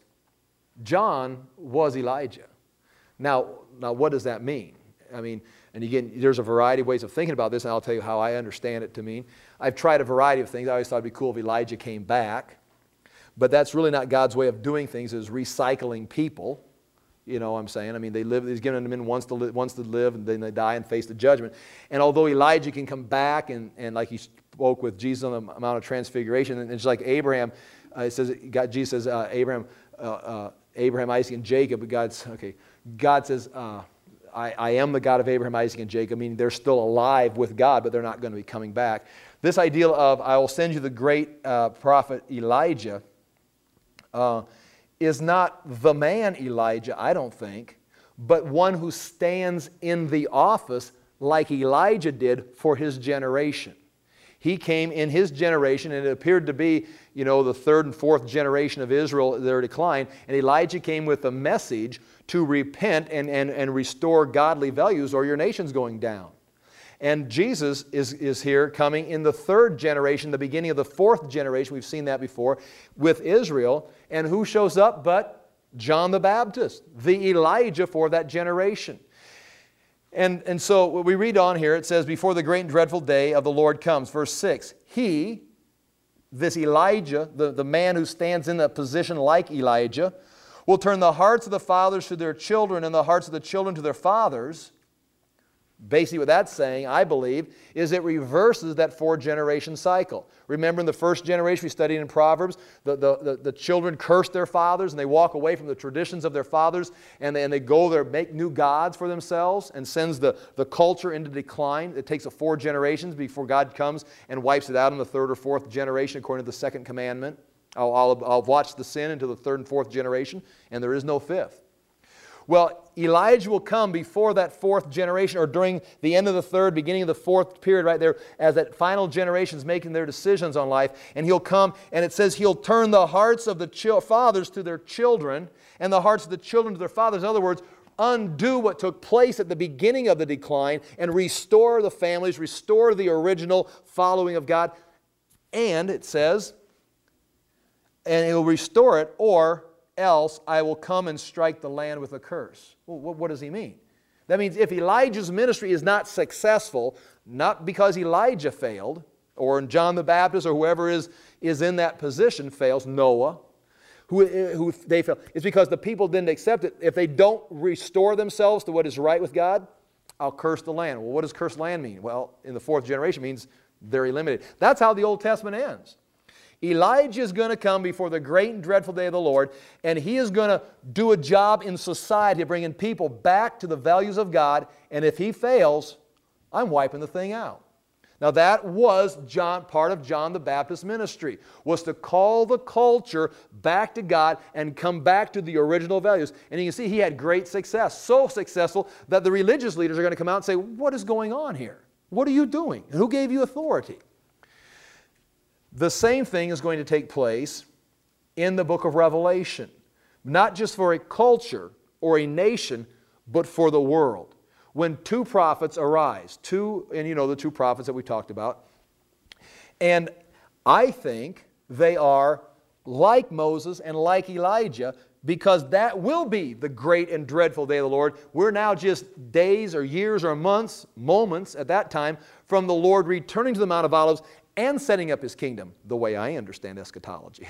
John was Elijah. Now, now what does that mean? I mean, and again, there's a variety of ways of thinking about this, and I'll tell you how I understand it to mean. I've tried a variety of things. I always thought it would be cool if Elijah came back. But that's really not God's way of doing things, is recycling people. You know what I'm saying? I mean, they live, He's given them in once to, li once to live, and then they die and face the judgment. And although Elijah can come back, and, and like he spoke with Jesus on the Mount of Transfiguration, and it's like Abraham, uh, it says, God, Jesus says, uh, Abraham, uh, uh, Abraham, Isaac, and Jacob. But God's, okay, God says, uh, I, I am the God of Abraham, Isaac, and Jacob, meaning they're still alive with God, but they're not going to be coming back. This idea of, I will send you the great uh, prophet Elijah, uh, is not the man Elijah, I don't think, but one who stands in the office like Elijah did for his generation. He came in his generation, and it appeared to be, you know, the third and fourth generation of Israel, their decline, and Elijah came with a message to repent and, and, and restore godly values, or your nation's going down. And Jesus is, is here coming in the third generation, the beginning of the fourth generation. We've seen that before with Israel. And who shows up but John the Baptist, the Elijah for that generation. And, and so we read on here, it says, before the great and dreadful day of the Lord comes. Verse six, he, this Elijah, the, the man who stands in a position like Elijah, will turn the hearts of the fathers to their children and the hearts of the children to their fathers. Basically what that's saying, I believe, is it reverses that four-generation cycle. Remember in the first generation we studied in Proverbs, the, the, the, the children curse their fathers and they walk away from the traditions of their fathers, and they, and they go there, make new gods for themselves, and sends the, the culture into decline. It takes a four generations before God comes and wipes it out in the third or fourth generation according to the second commandment. I'll, I'll, I'll watch the sin into the third and fourth generation, and there is no fifth. Well, Elijah will come before that fourth generation, or during the end of the third, beginning of the fourth period right there, as that final generation is making their decisions on life. And He'll come, and it says He'll turn the hearts of the chil- fathers to their children, and the hearts of the children to their fathers. In other words, undo what took place at the beginning of the decline and restore the families, restore the original following of God. And it says, and He'll restore it, or else I will come and strike the land with a curse. Well, what, what does He mean? That means if Elijah's ministry is not successful, not because Elijah failed, or John the Baptist, or whoever is, is in that position fails, Noah, who, who they fail, it's because the people didn't accept it. If they don't restore themselves to what is right with God, I'll curse the land. Well, what does curse land mean? Well, in the fourth generation, it means they're eliminated. That's how the Old Testament ends. Elijah is going to come before the great and dreadful day of the Lord, and he is going to do a job in society of bringing people back to the values of God, and if he fails, I'm wiping the thing out. Now that was John, part of John the Baptist's ministry, was to call the culture back to God and come back to the original values. And you can see he had great success, so successful that the religious leaders are going to come out and say, what is going on here? What are you doing? And who gave you authority? The same thing is going to take place in the book of Revelation, not just for a culture or a nation, but for the world. When two prophets arise, two, and you know the two prophets that we talked about, and I think they are like Moses and like Elijah, because that will be the great and dreadful day of the Lord. We're now just days or years or months, moments at that time, from the Lord returning to the Mount of Olives and setting up His kingdom, the way I understand eschatology.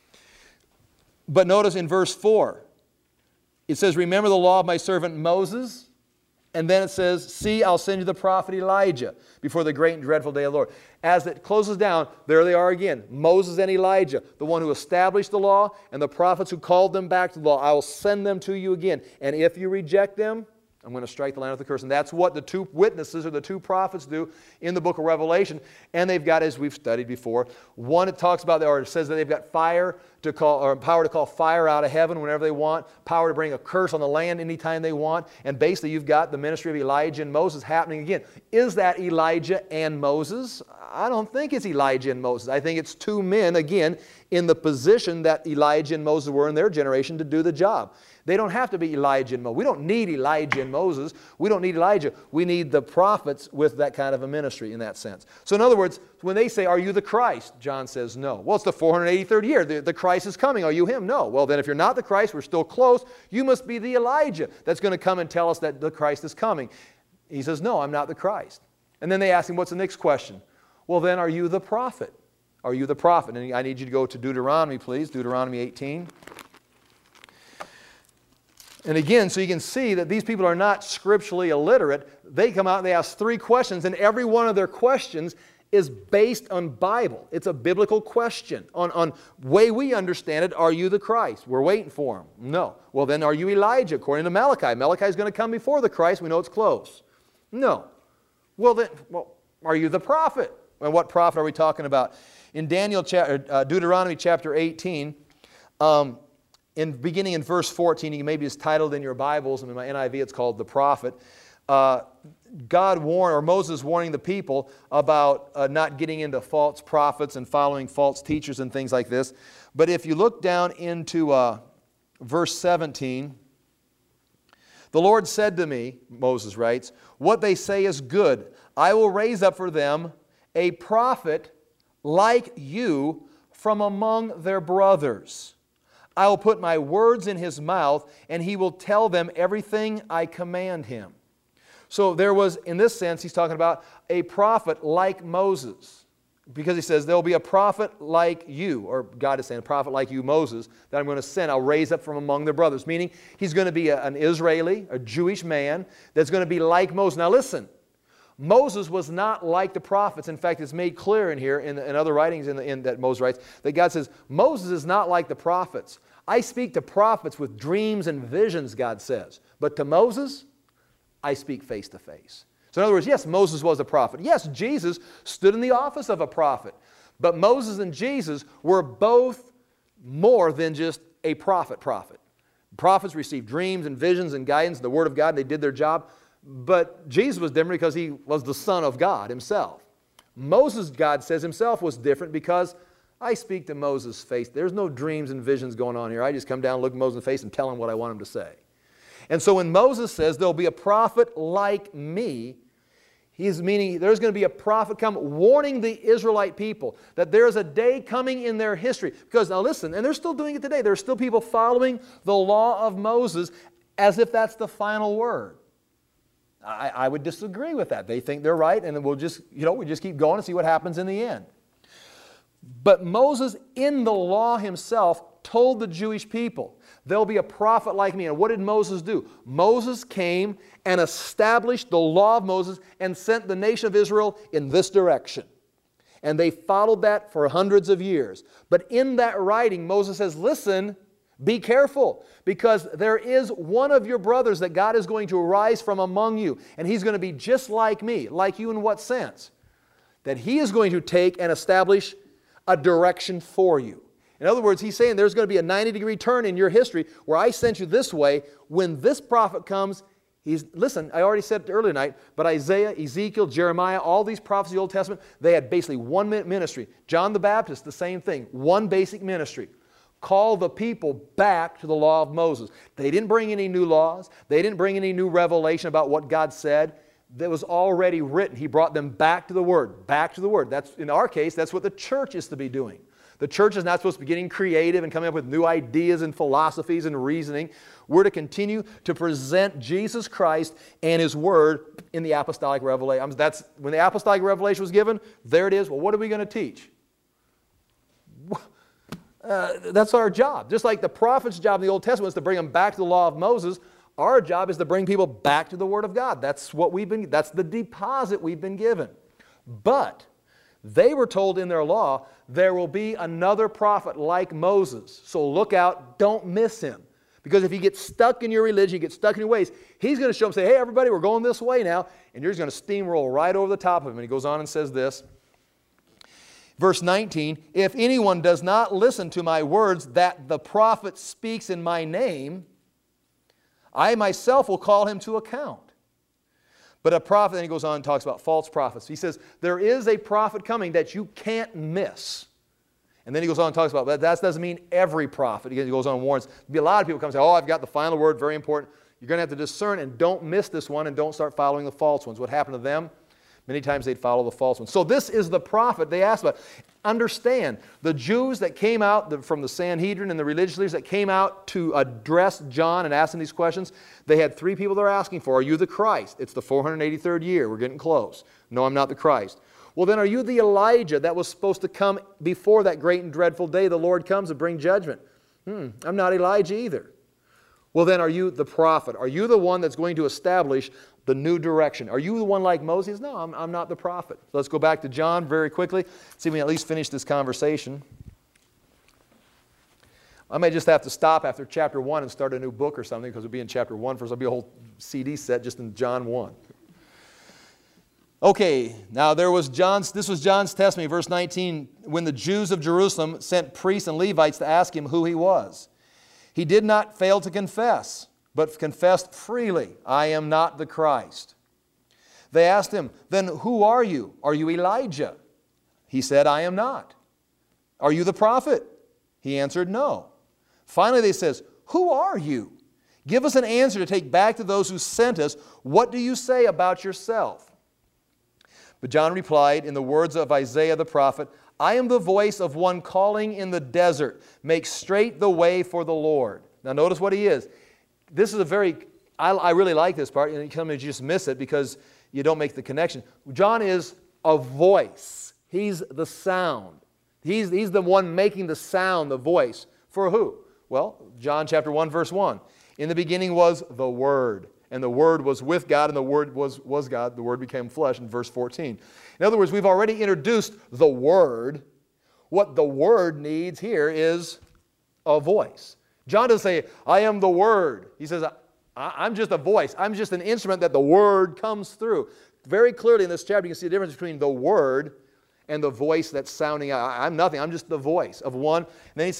But notice in verse four, it says, remember the law of my servant Moses. And then it says, see, I'll send you the prophet Elijah before the great and dreadful day of the Lord. As it closes down, there they are again, Moses and Elijah, the one who established the law and the prophets who called them back to the law. I will send them to you again. And if you reject them, I'm going to strike the land with a curse. And that's what the two witnesses or the two prophets do in the book of Revelation. And they've got, as we've studied before, one it talks about, or it says that they've got fire to call, or power to call fire out of heaven whenever they want, power to bring a curse on the land anytime they want. And basically you've got the ministry of Elijah and Moses happening again. Is that Elijah and Moses? I don't think it's Elijah and Moses. I think it's two men, again, in the position that Elijah and Moses were in their generation to do the job. They don't have to be Elijah and Moses. We don't need Elijah and Moses. We don't need Elijah. We need the prophets with that kind of a ministry in that sense. So in other words, when they say, are you the Christ? John says no. Well, it's the four hundred eighty-third year. The, the Christ is coming. Are you Him? No. Well, then if you're not the Christ, we're still close. You must be the Elijah that's going to come and tell us that the Christ is coming. He says, no, I'm not the Christ. And then they ask him, what's the next question? Well, then are you the prophet? Are you the prophet? And I need you to go to Deuteronomy, please. Deuteronomy eighteen. And again, so you can see that these people are not scripturally illiterate. They come out and they ask three questions, and every one of their questions is based on Bible. It's a biblical question. On, on way we understand it, are you the Christ? We're waiting for Him. No. Well, then are you Elijah? According to Malachi. Malachi is going to come before the Christ. We know it's close. No. Well, then, well, are you the prophet? And what prophet are we talking about? In Daniel, uh, Deuteronomy chapter eighteen, um, in beginning in verse fourteen, you maybe it's titled in your Bibles, and in my N I V it's called the prophet. Uh, God warned, or Moses warning the people about uh, not getting into false prophets and following false teachers and things like this. But if you look down into uh, verse seventeen, the Lord said to me, Moses writes, what they say is good. I will raise up for them a prophet like you from among their brothers. I will put my words in his mouth, and he will tell them everything I command him. So there was, in this sense, he's talking about a prophet like Moses. Because he says, there will be a prophet like you, or God is saying, a prophet like you, Moses, that I'm going to send. I'll raise up from among their brothers. Meaning, he's going to be a, an Israeli, a Jewish man, that's going to be like Moses. Now listen, Moses was not like the prophets. In fact, it's made clear in here, in, in other writings in, the, in that Moses writes, that God says, Moses is not like the prophets. I speak to prophets with dreams and visions, God says. But to Moses, I speak face to face. So in other words, yes, Moses was a prophet. Yes, Jesus stood in the office of a prophet. But Moses and Jesus were both more than just a prophet prophet. Prophets received dreams and visions and guidance, the Word of God, and they did their job. But Jesus was different because he was the Son of God himself. Moses, God says himself, was different because I speak to Moses' face. There's no dreams and visions going on here. I just come down, look Moses in the face, and tell him what I want him to say. And so when Moses says there'll be a prophet like me, he's meaning there's going to be a prophet come warning the Israelite people that there is a day coming in their history. Because now listen, and they're still doing it today. There are still people following the law of Moses as if that's the final word. I, I would disagree with that. They think they're right, and we'll just, you know, we just keep going and see what happens in the end. But Moses, in the law himself, told the Jewish people, there'll be a prophet like me. And what did Moses do? Moses came and established the law of Moses and sent the nation of Israel in this direction. And they followed that for hundreds of years. But in that writing, Moses says, listen, be careful, because there is one of your brothers that God is going to arise from among you, and he's going to be just like me. Like you in what sense? That he is going to take and establish a direction for you. In other words, he's saying there's going to be a ninety degree turn in your history where I sent you this way. When this prophet comes, he's, listen, I already said it earlier tonight, but Isaiah, Ezekiel, Jeremiah, all these prophets of the Old Testament, they had basically one ministry. John the Baptist, the same thing, one basic ministry. Call the people back to the law of Moses. They didn't bring any new laws. They didn't bring any new revelation about what God said. That was already written. He brought them back to the Word, back to the Word. That's, in our case, that's what the church is to be doing. The church is not supposed to be getting creative and coming up with new ideas and philosophies and reasoning. We're to continue to present Jesus Christ and His Word in the apostolic revelation. That's, when the apostolic revelation was given, there it is. Well, what are we going to teach? Uh, that's our job. Just like the prophet's job in the Old Testament was to bring them back to the law of Moses, our job is to bring people back to the Word of God. That's what we've been, that's the deposit we've been given. But they were told in their law, there will be another prophet like Moses. So look out, don't miss him. Because if you get stuck in your religion, you get stuck in your ways, he's going to show up and say, hey, everybody, we're going this way now. And you're just going to steamroll right over the top of him. And he goes on and says this. Verse nineteen, if anyone does not listen to my words that the prophet speaks in my name, I myself will call him to account. But a prophet, then he goes on and talks about false prophets. He says, there is a prophet coming that you can't miss. And then he goes on and talks about, but that doesn't mean every prophet. He goes on and warns. There'll be a lot of people come and say, oh, I've got the final word, very important. You're going to have to discern and don't miss this one and don't start following the false ones. What happened to them? Many times they'd follow the false ones. So this is the prophet they asked about. Understand, the Jews that came out from the Sanhedrin and the religious leaders that came out to address John and ask him these questions, they had three people they're asking for. Are you the Christ? It's the four hundred eighty-third year. We're getting close. No, I'm not the Christ. Well, then are you the Elijah that was supposed to come before that great and dreadful day the Lord comes to bring judgment? Hmm, I'm not Elijah either. Well, then are you the prophet? Are you the one that's going to establish the new direction? Are you the one like Moses? No, I'm, I'm not the prophet. So let's go back to John very quickly. See if we can at least finish this conversation. I may just have to stop after chapter one and start a new book or something, because we'll be in chapter one first. There'll be a whole C D set just in John one. Okay, now there was John's, this was John's testimony, verse nineteen, when the Jews of Jerusalem sent priests and Levites to ask him who he was. He did not fail to confess, but confessed freely, I am not the Christ. They asked him, then who are you? Are you Elijah? He said, I am not. Are you the prophet? He answered, no. Finally they says, who are you? Give us an answer to take back to those who sent us. What do you say about yourself? But John replied in the words of Isaiah the prophet, I am the voice of one calling in the desert, make straight the way for the Lord. Now notice what he is. This is a very, I, I really like this part, and sometimes you just miss it because you don't make the connection. John is a voice. He's the sound. He's, he's the one making the sound, the voice. For who? Well, John chapter one, verse one. In the beginning was the Word, and the Word was with God, and the Word was, was God. The Word became flesh in verse fourteen. In other words, we've already introduced the Word. What the Word needs here is a voice. John doesn't say, I am the Word. He says, I'm just a voice. I'm just an instrument that the Word comes through. Very clearly in this chapter, you can see the difference between the Word and the voice that's sounding out. I'm nothing. I'm just the voice of one. And then he says,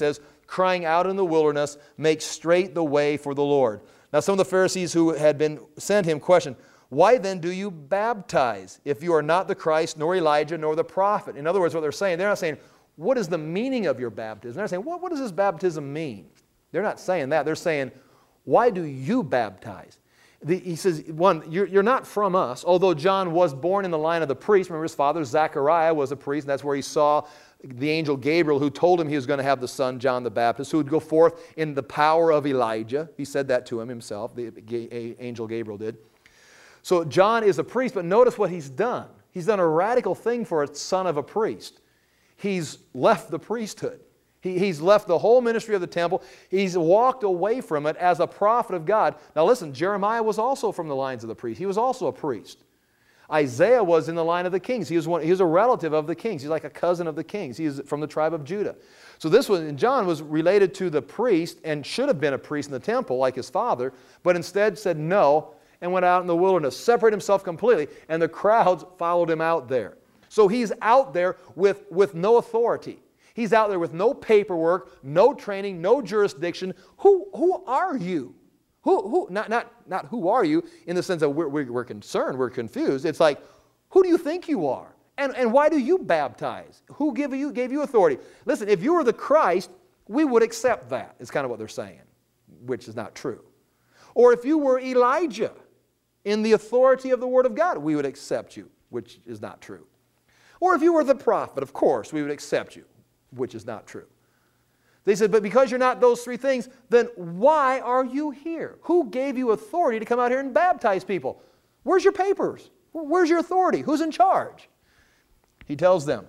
crying out in the wilderness, make straight the way for the Lord. Now some of the Pharisees who had been sent him questioned, why then do you baptize if you are not the Christ, nor Elijah, nor the prophet? In other words, what they're saying, they're not saying, what is the meaning of your baptism? They're saying, what, what does this baptism mean? They're not saying that. They're saying, why do you baptize? The, he says, one, you're, you're not from us, although John was born in the line of the priest. Remember, his father, Zechariah, was a priest, and that's where he saw the angel Gabriel who told him he was going to have the son, John the Baptist, who would go forth in the power of Elijah. He said that to him himself, the angel Gabriel did. So John is a priest, but notice what he's done. He's done a radical thing for a son of a priest. He's left the priesthood. He, he's left the whole ministry of the temple. He's walked away from it as a prophet of God. Now listen, Jeremiah was also from the lines of the priest. He was also a priest. Isaiah was in the line of the kings. He was, one, he was a relative of the kings. He's like a cousin of the kings. He is from the tribe of Judah. So this one, John was related to the priest and should have been a priest in the temple like his father, but instead said no and went out in the wilderness, separated himself completely, and the crowds followed him out there. So he's out there with, with no authority. He's out there with no paperwork, no training, no jurisdiction. Who, who are you? Who, who, not, not, not who are you in the sense that we're, we're, we're concerned, we're confused. It's like, who do you think you are? And, and why do you baptize? Who give you, gave you authority? Listen, if you were the Christ, we would accept that, is kind of what they're saying, which is not true. Or if you were Elijah in the authority of the Word of God, we would accept you, which is not true. Or if you were the prophet, of course, we would accept you, which is not true. They said, but because you're not those three things, then why are you here? Who gave you authority to come out here and baptize people? Where's your papers? Where's your authority? Who's in charge? He tells them.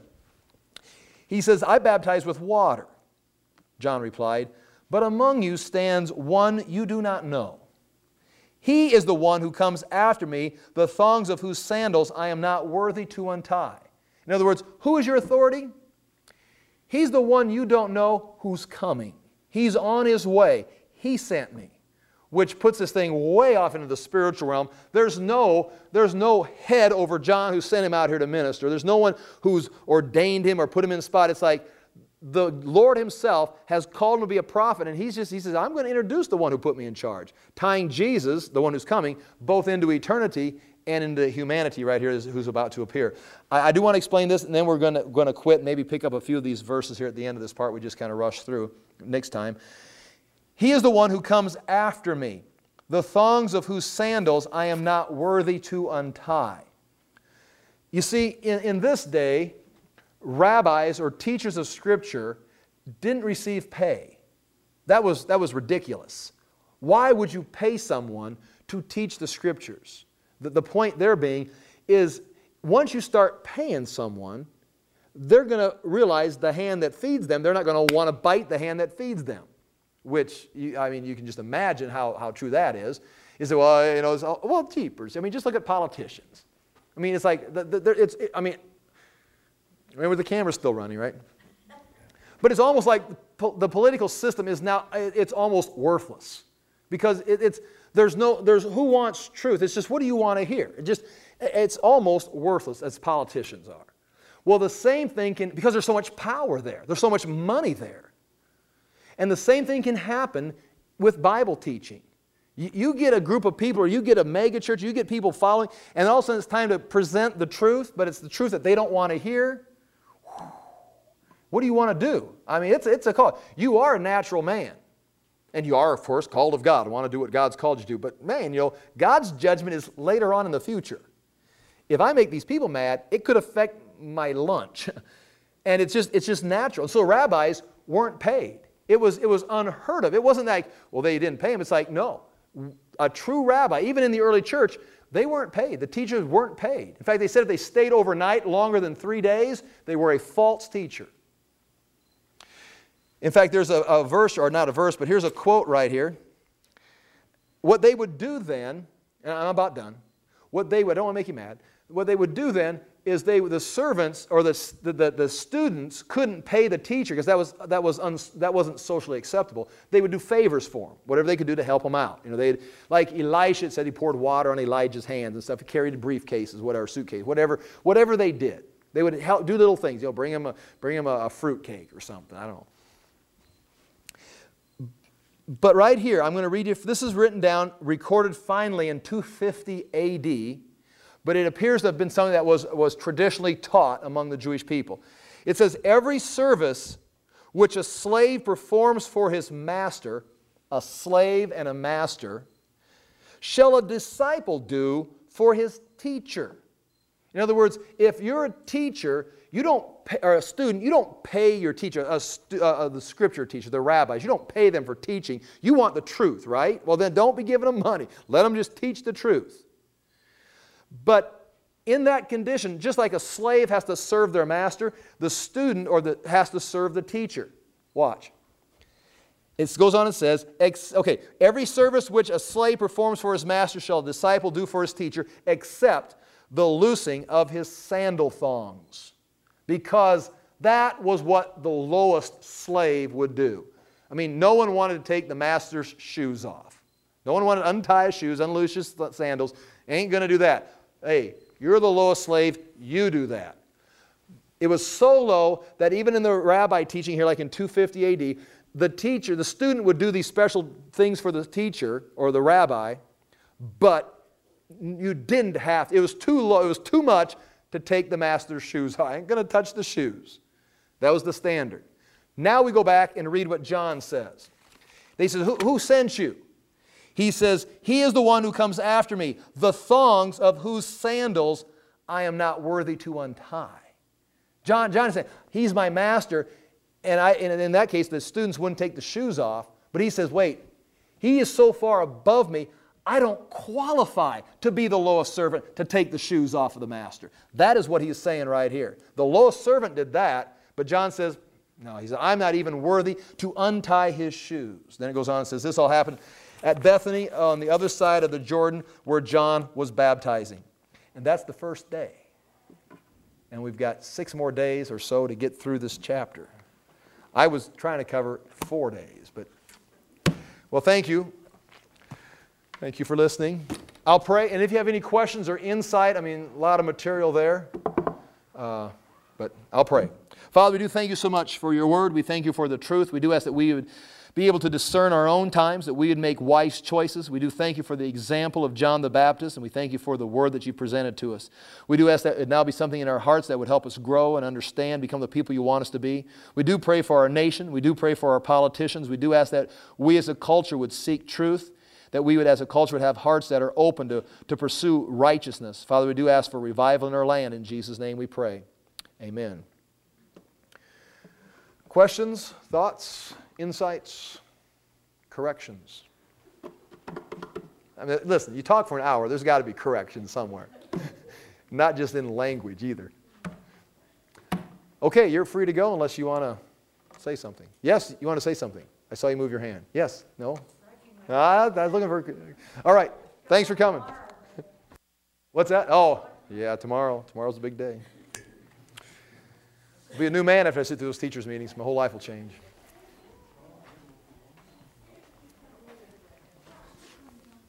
He says, I baptize with water. John replied, but among you stands one you do not know. He is the one who comes after me, the thongs of whose sandals I am not worthy to untie. In other words, who is your authority? He's the one you don't know who's coming. He's on His way. He sent me, which puts this thing way off into the spiritual realm. There's no, there's no head over John who sent him out here to minister. There's no one who's ordained him or put him in a spot. It's like the Lord Himself has called him to be a prophet, and he's just, He says, I'm going to introduce the one who put me in charge, tying Jesus, the one who's coming, both into eternity and into humanity right here who's about to appear. I, I do want to explain this, and then we're going to, going to quit, maybe pick up a few of these verses here at the end of this part we just kind of rushed through next time. He is the one who comes after me, the thongs of whose sandals I am not worthy to untie. You see, in, in this day, rabbis or teachers of Scripture didn't receive pay. That was, that was ridiculous. Why would you pay someone to teach the Scriptures? The, the point there being is once you start paying someone, they're going to realize the hand that feeds them, they're not going to want to bite the hand that feeds them. Which, you, I mean, you can just imagine how, how true that is. You say, well, you know, it's all, well, jeepers. I mean, just look at politicians. I mean, it's like, the, the, it's, it, I mean, remember the camera's still running, right? But it's almost like the political system is now, it's almost worthless. Because it, it's, there's no, there's who wants truth? It's just, what do you want to hear? It just, it's almost worthless as politicians are. Well, the same thing can, because there's so much power there, there's so much money there. And the same thing can happen with Bible teaching. You, you get a group of people, or you get a mega church, you get people following, and all of a sudden it's time to present the truth, but it's the truth that they don't want to hear. What do you want to do? I mean, it's, it's a call. You are a natural man. And you are, of course, called of God. Want to do what God's called you to do. But man, you know, God's judgment is later on in the future. If I make these people mad, it could affect my lunch. And it's just, it's just natural. So rabbis weren't paid. It was, it was unheard of. It wasn't like, well, they didn't pay him. It's like, no. A true rabbi, even in the early church, they weren't paid. The teachers weren't paid. In fact, they said if they stayed overnight longer than three days, they were a false teacher. In fact, there's a, a verse, or not a verse, but here's a quote right here. What they would do then, and I'm about done, what they would, I don't want to make you mad, what they would do then is they, the servants or the, the, the students couldn't pay the teacher because that, was, that, was un, that wasn't socially acceptable. They would do favors for him, whatever they could do to help him out. You know, they'd, like Elisha said, he poured water on Elijah's hands and stuff. He carried briefcases, whatever, suitcase, whatever, whatever they did. They would help do little things. You know, bring him a, bring him a, a fruit cake or something. I don't know. But right here, I'm going to read you, this is written down, recorded finally in two fifty A D, but it appears to have been something that was, was traditionally taught among the Jewish people. It says, every service which a slave performs for his master, a slave and a master, shall a disciple do for his teacher. In other words, if you're a teacher, you don't pay, or a student, you don't pay your teacher, a stu, uh, the scripture teacher, the rabbis. You don't pay them for teaching. You want the truth, right? Well, then don't be giving them money. Let them just teach the truth. But in that condition, just like a slave has to serve their master, the student or the, has to serve the teacher. Watch. It goes on and says, ex, okay, every service which a slave performs for his master shall a disciple do for his teacher, except the loosing of his sandal thongs. Because that was what the lowest slave would do. I mean, no one wanted to take the master's shoes off. No one wanted to untie his shoes, unloose his sandals. Ain't going to do that. Hey, you're the lowest slave, you do that. It was so low that even in the rabbi teaching here, like in two fifty A D, the teacher, the student would do these special things for the teacher or the rabbi, but you didn't have to. It was too low, it was too much to take the master's shoes off. I ain't going to touch the shoes. That was the standard. Now we go back and read what John says. He says, who, who sent you? He says, he is the one who comes after me, the thongs of whose sandals I am not worthy to untie. John, John is saying, he's my master, and, I, and in that case, the students wouldn't take the shoes off, but he says, wait, he is so far above me, I don't qualify to be the lowest servant to take the shoes off of the master. That is what he is saying right here. The lowest servant did that, but John says, no, he said, I'm not even worthy to untie his shoes. Then it goes on and says, this all happened at Bethany on the other side of the Jordan where John was baptizing. And that's the first day. And we've got six more days or so to get through this chapter. I was trying to cover four days, but well, thank you. Thank you for listening. I'll pray, and if you have any questions or insight, I mean, a lot of material there, uh, but I'll pray. Father, we do thank you so much for your word. We thank you for the truth. We do ask that we would be able to discern our own times, that we would make wise choices. We do thank you for the example of John the Baptist, and we thank you for the word that you presented to us. We do ask that it now be something in our hearts that would help us grow and understand, become the people you want us to be. We do pray for our nation. We do pray for our politicians. We do ask that we as a culture would seek truth, that we would as a culture would have hearts that are open to, to pursue righteousness. Father, we do ask for revival in our land. In Jesus' name we pray. Amen. Questions, thoughts, insights, corrections? I mean, listen, you talk for an hour, there's got to be correction somewhere. Not just in language either. Okay, you're free to go unless you want to say something. Yes, you want to say something. I saw you move your hand. Yes? No? Ah, I was looking for... All right, thanks for coming. What's that? Oh, yeah, tomorrow. Tomorrow's a big day. I'll be a new man after I sit through those teachers' meetings. My whole life will change.